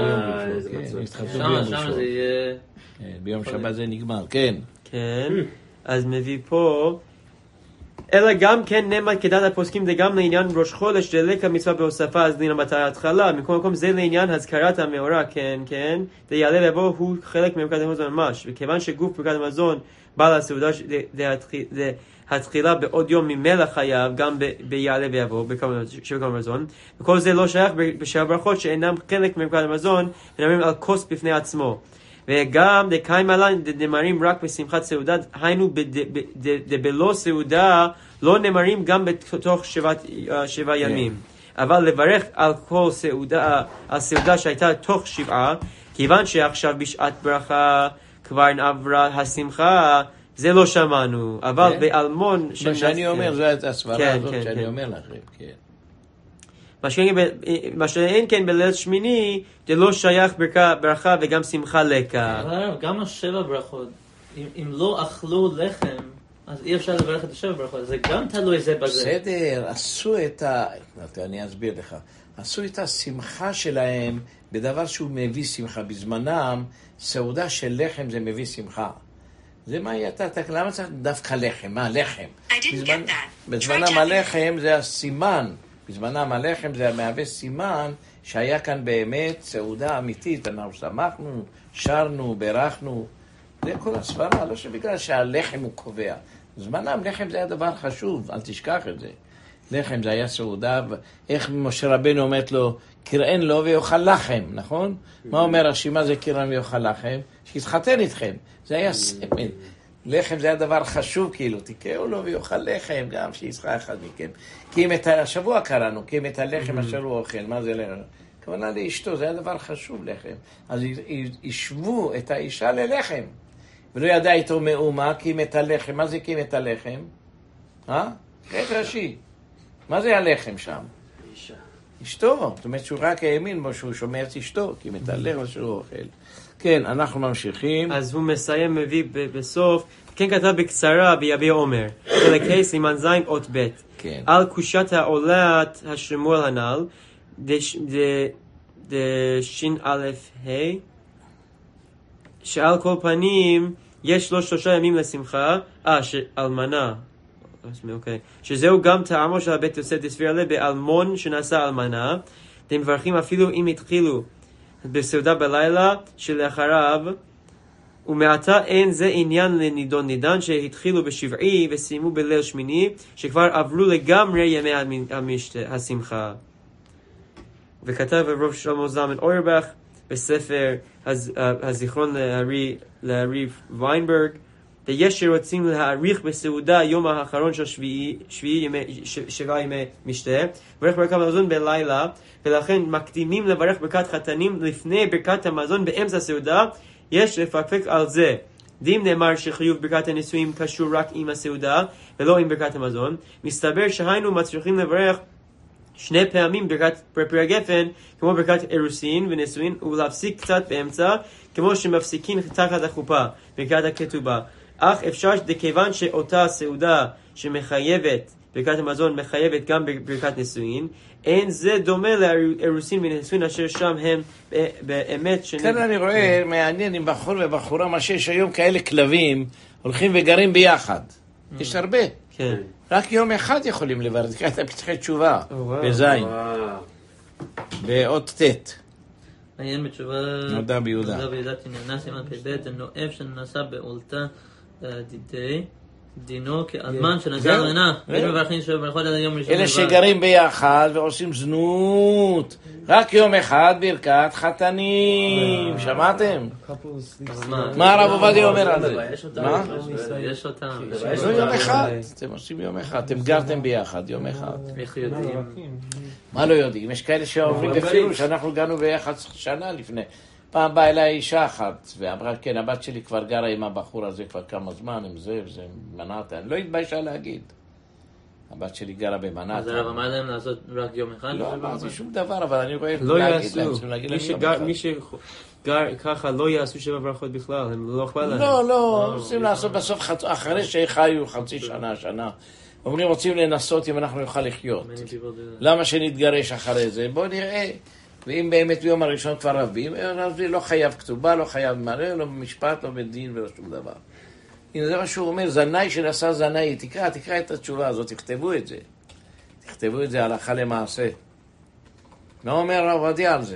Speaker 5: זה יהיה...
Speaker 2: ביום שבת זה נגמר, כן.
Speaker 1: כן, אז מביא פה... אלא גם כן נאמר כדת הפוסקים זה גם לעניין ראש חודש דלק המצווה בהוספה אז דין מתי ההתחלה מכל מקום זה לעניין הזכרת המאורע כן כן זה יעלה לבוא הוא חלק מברכת המזון ממש וכיוון שגוף ברכת המזון בעל הסעודה זה התחילה בעוד יום ממילא חייב גם ביעלה ויבוא שברכת המזון וכל זה לא שייך בשבע ברכות שאינם חלק מברכת המזון ונאמרים על כוס בפני עצמו וגם דקיים עליין נאמרים רק בשמחת סעודה, היינו בלא סעודה לא נאמרים גם בתוך שבעה ימים. אבל לברך על כל סעודה, על סעודה שהייתה תוך שבעה, כיוון שעכשיו בשעת ברכה כבר עברה השמחה, זה לא שמענו. אבל באלמון...
Speaker 2: מה שאני אומר, זו הסברה הזאת שאני אומר לכם, כן.
Speaker 1: מה שאין כן בליל שמיני, זה לא שייך ברכה וגם שמחה לקה.
Speaker 5: גם השבע ברכות, אם לא אכלו לחם, אז אי אפשר לברך את השבע ברכות, זה גם תלוי זה בזה.
Speaker 2: בסדר, עשו את ה... אני אסביר לך. עשו את השמחה שלהם בדבר שהוא מביא שמחה. בזמנם, סעודה של לחם זה מביא שמחה. זה מה הייתה, למה צריך דווקא לחם? מה, לחם? בזמנם הלחם זה הסימן. בזמנם הלחם זה מהווה סימן שהיה כאן באמת סעודה אמיתית, אנחנו שמחנו, שרנו, ברחנו, זה כל הסברה, לא שבגלל שהלחם הוא קובע. בזמנם לחם זה היה דבר חשוב, אל תשכח את זה. לחם זה היה סעודה, איך משה רבנו אומרת לו, קראן לו ויאכל לחם, נכון? מה אומר רש"י, מה זה קראן ויאכל לחם? שיתחתן איתכם, זה היה סמל. לחם זה היה דבר חשוב, כאילו, תקראו לו ויאכל לחם, גם שישחק אחד מכם. כי אם את השבוע קראנו, כי אם את הלחם אשר הוא אוכל, מה זה לחם? כוונה לאשתו, זה היה דבר חשוב, לחם. אז ישבו את האישה ללחם, ולא ידע איתו מאומה, כי אם את הלחם, מה זה כי אם את הלחם? אה? איך רש"י? מה זה הלחם שם? אישה. אשתו, זאת אומרת שהוא רק האמין בו שהוא שומע את אשתו, כי אם את הלחם אשר הוא אוכל. כן, אנחנו ממשיכים.
Speaker 1: אז הוא מסיים, מביא בסוף, כן כתב בקצרה ביביע עומר, ולקי סימן זין אות ב'
Speaker 2: כן.
Speaker 1: על קושת העולת השמואל הנ"ל, דשין א' ה' שעל כל פנים יש לו שלושה ימים לשמחה, אה, שאלמנה, אוקיי, שזהו גם טעמו של הבית יוסף דסביר עליה באלמון שנעשה אלמנה, אתם מברכים אפילו אם התחילו בסעודה בלילה שלאחריו, ומעתה אין זה עניין לנידון נידן שהתחילו בשבעי וסיימו בליל שמיני שכבר עברו לגמרי ימי המשתה, השמחה. וכתב הרב שלמה זלמן אוירבך בספר הזיכרון להרי ויינברג, ויש שרוצים להאריך בסעודה יום האחרון של שביעי, שביעי ימי, שבעה ימי משתה, ברך ברכת המזון בלילה, ולכן מקדימים לברך ברכת חתנים לפני ברכת המזון באמצע הסעודה, יש לפקפק על זה. דים נאמר שחיוב ברכת הנישואים קשור רק עם הסעודה, ולא עם ברכת המזון. מסתבר שהיינו מצליחים לברך שני פעמים ברכת פרי גפן, כמו ברכת אירוסין ונישואין, ולהפסיק קצת באמצע, כמו שמפסיקים תחת החופה, ברכת הכתובה. אך אפשר דכיוון שאותה סעודה שמחייבת ברכת המזון מחייבת גם ברכת נישואין, אין זה דומה לאירוסין ונישואין אשר שם הם באמת שנ...
Speaker 2: כאן אני רואה מעניין עם בחור ובחורה מה שיש היום כאלה כלבים הולכים וגרים ביחד. יש הרבה.
Speaker 1: כן.
Speaker 2: רק יום אחד יכולים לברר, זה כעת פתחי תשובה, בזין, באות תת.
Speaker 5: עיין בתשובה
Speaker 2: נודע ביהודה.
Speaker 5: נודע ביהודה תניאנה סימן פ"ב, נואף שנשא בעולתה דידי, דינו כאלמן שנזר לנה, ואין מברכין שברכות עד היום ראשון.
Speaker 2: אלה שגרים ביחד ועושים זנות, רק יום אחד ברכת חתנים, שמעתם? מה הרב עובדיה אומר על זה? מה?
Speaker 5: יש אותם.
Speaker 2: לא יום אחד, אתם עושים יום אחד, אתם גרתם ביחד יום אחד.
Speaker 5: איך יודעים?
Speaker 2: מה לא יודעים? יש כאלה שעוברים בפירוש, אנחנו גרנו ביחד שנה לפני. פעם באה אליי אישה אחת, ואמרה, כן, הבת שלי כבר גרה עם הבחור הזה כבר כמה זמן, עם זה, וזה מנעתה. אני לא התביישה להגיד. הבת שלי גרה במנעתה.
Speaker 5: אז הרב אמר להם לעשות רק יום אחד?
Speaker 2: לא אמרתי שום דבר, אבל אני רואה
Speaker 1: לא
Speaker 2: להגיד להם,
Speaker 1: יעשו.
Speaker 2: צריכים להגיד
Speaker 1: מי
Speaker 2: להם יום
Speaker 1: שגר-
Speaker 2: אחד.
Speaker 1: מי שגר ככה לא יעשו שבע ברכות בכלל, הם לא אכפת להם.
Speaker 2: לא, לא, רוצים לעשות בסוף, חצ- אחרי שחיו חצי שנה, שנה. אומרים, רוצים לנסות אם אנחנו נוכל לחיות.
Speaker 5: Many people do that.
Speaker 2: למה שנתגרש אחרי זה? בואו נראה. ואם באמת ביום הראשון כבר רבים, אז לא חייב כתובה, לא חייב מראה, לא במשפט, לא בדין ולא שום דבר. הנה זה מה שהוא אומר, זנאי שנעשה זנאי, תקרא, תקרא את התשובה הזאת, תכתבו את זה. תכתבו את זה הלכה למעשה. מה אומר הרב עובדיה על זה?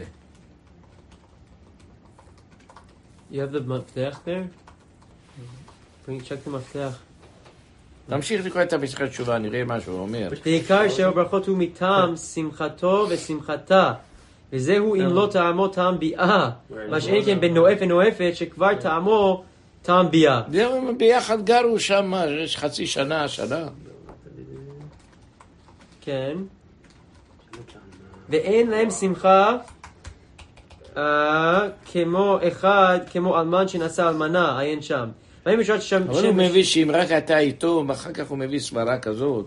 Speaker 1: You have the מפתח there? Bring, check the מפתח.
Speaker 2: נמשיך לקרוא את המסכת תשובה, נראה מה שהוא אומר.
Speaker 1: בעיקר שבע ברכות הוא מטעם שמחתו ושמחתה. וזהו אם לא טעמו טעם ביאה. מה שאין כן בין נואף ונואפת שכבר טעמו טעם ביאה.
Speaker 2: הם ביחד גרו שם, יש חצי שנה, שנה.
Speaker 1: כן. ואין להם שמחה אה, כמו אחד, כמו אלמן שנשא אלמנה, עיין שם. ואני משרד שם...
Speaker 2: אבל הוא מביא שאם רק אתה איתו, ואחר כך הוא מביא סברה כזאת.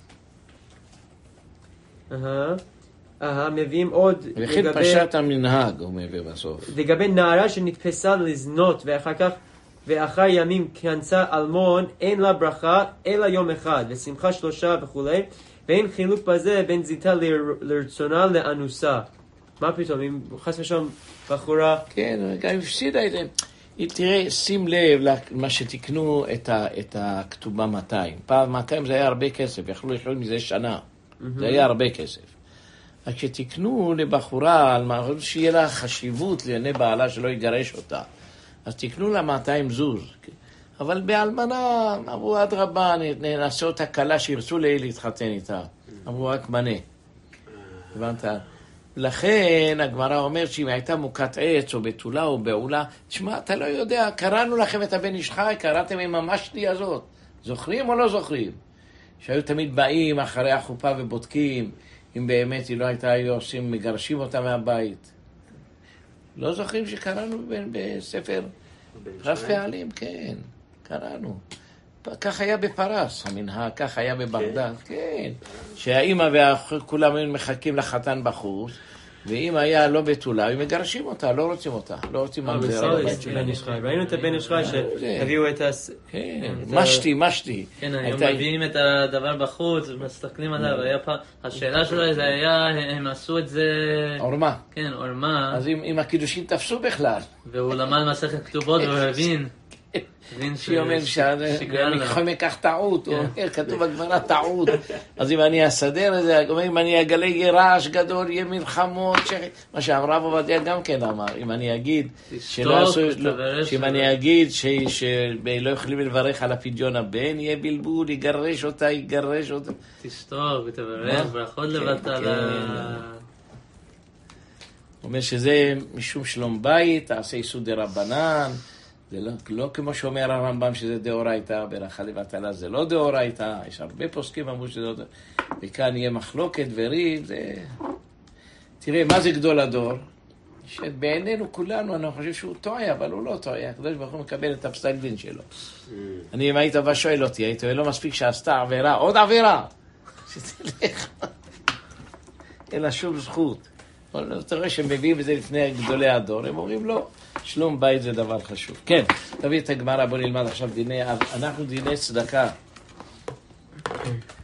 Speaker 1: אהה. אהה, מביאים עוד
Speaker 2: וכן פשט המנהג, הוא מביא בסוף.
Speaker 1: לגבי נערה שנתפסה לזנות ואחר כך ואחר ימים כנסה אלמון, אין לה ברכה אלא יום אחד ושמחה שלושה וכולי, ואין חילוק בזה בין זיתה ל- לרצונה לאנוסה. מה פתאום, אם חס ושלום בחורה...
Speaker 2: כן, גם הפסידה את זה. תראה, שים לב למה שתקנו את, ה, את הכתובה מאתיים. פעם מאתיים זה היה הרבה כסף, יכלו לחיות מזה שנה. זה היה הרבה כסף. אז כשתקנו לבחורה, על מה שיהיה לה חשיבות לעיני בעלה שלא יגרש אותה, אז תקנו לה מאתיים זוז. אבל באלמנה אמרו, אדרבה, נעשה אותה קלה שירצו להתחתן איתה. אמרו, רק מנה. הבנת? לכן הגמרא אומרת שאם הייתה מוכת עץ או בתולה או בעולה, תשמע, אתה לא יודע, קראנו לכם את הבן איש חי, קראתם עם המשתי הזאת. זוכרים או לא זוכרים? שהיו תמיד באים אחרי החופה ובודקים אם באמת היא לא הייתה, היו עושים, מגרשים אותה מהבית. לא זוכרים שקראנו בספר רב פעלים? כן, קראנו. כך היה בפרס, המנהג, כך היה בבגדד, כן. שהאמא וכולם היו מחכים לחתן בחוץ, ואם היה לא בתולה, הם מגרשים אותה, לא רוצים אותה, לא רוצים ממזר.
Speaker 1: ראינו את הבן איש חי שהביאו את ה...
Speaker 2: כן, משתי, משתי.
Speaker 5: כן, היום מביאים את הדבר בחוץ, מסתכלים עליו, השאלה שלו זה היה, הם עשו את זה...
Speaker 2: עורמה.
Speaker 5: כן, עורמה.
Speaker 2: אז אם הקידושים תפסו בכלל.
Speaker 5: והוא למד מסכת כתובות והוא הבין.
Speaker 2: שהיא אומר שאני אקח טעות, הוא אומר, כתוב בגמרא טעות, אז אם אני אסדר את זה, אם אני אגלה יהיה רעש גדול, יהיה מלחמות, מה שאמר רב עובדיה גם כן אמר, אם אני אגיד שאם אני אגיד שלא יכולים לברך על הפדיון הבן, יהיה בלבול, יגרש אותה, יגרש אותה.
Speaker 5: תשתוק ותברך, ברכות לבטלה.
Speaker 2: הוא אומר שזה משום שלום בית, תעשה איסור דרבנן, זה לא, לא כמו שאומר הרמב"ם שזה דאורייתא, ברכה לבטלה זה לא דאורייתא, יש הרבה פוסקים אמרו שזה לא דאורייתא, וכאן יהיה מחלוקת וריב, זה... תראה, מה זה גדול הדור? שבעינינו כולנו, אני חושב שהוא טועה, אבל הוא לא טועה, הקדוש ברוך הוא מקבל את הפסק דין שלו. אני, אם היית בא שואל אותי, הייתי לא מספיק שעשתה עבירה, עוד עבירה! שתלך. אין לה שום זכות. אתה רואה שהם מביאים את זה לפני גדולי הדור, הם אומרים לא, שלום בית זה דבר חשוב. כן, תביא את הגמרא, בוא נלמד עכשיו דיני, אנחנו דיני צדקה.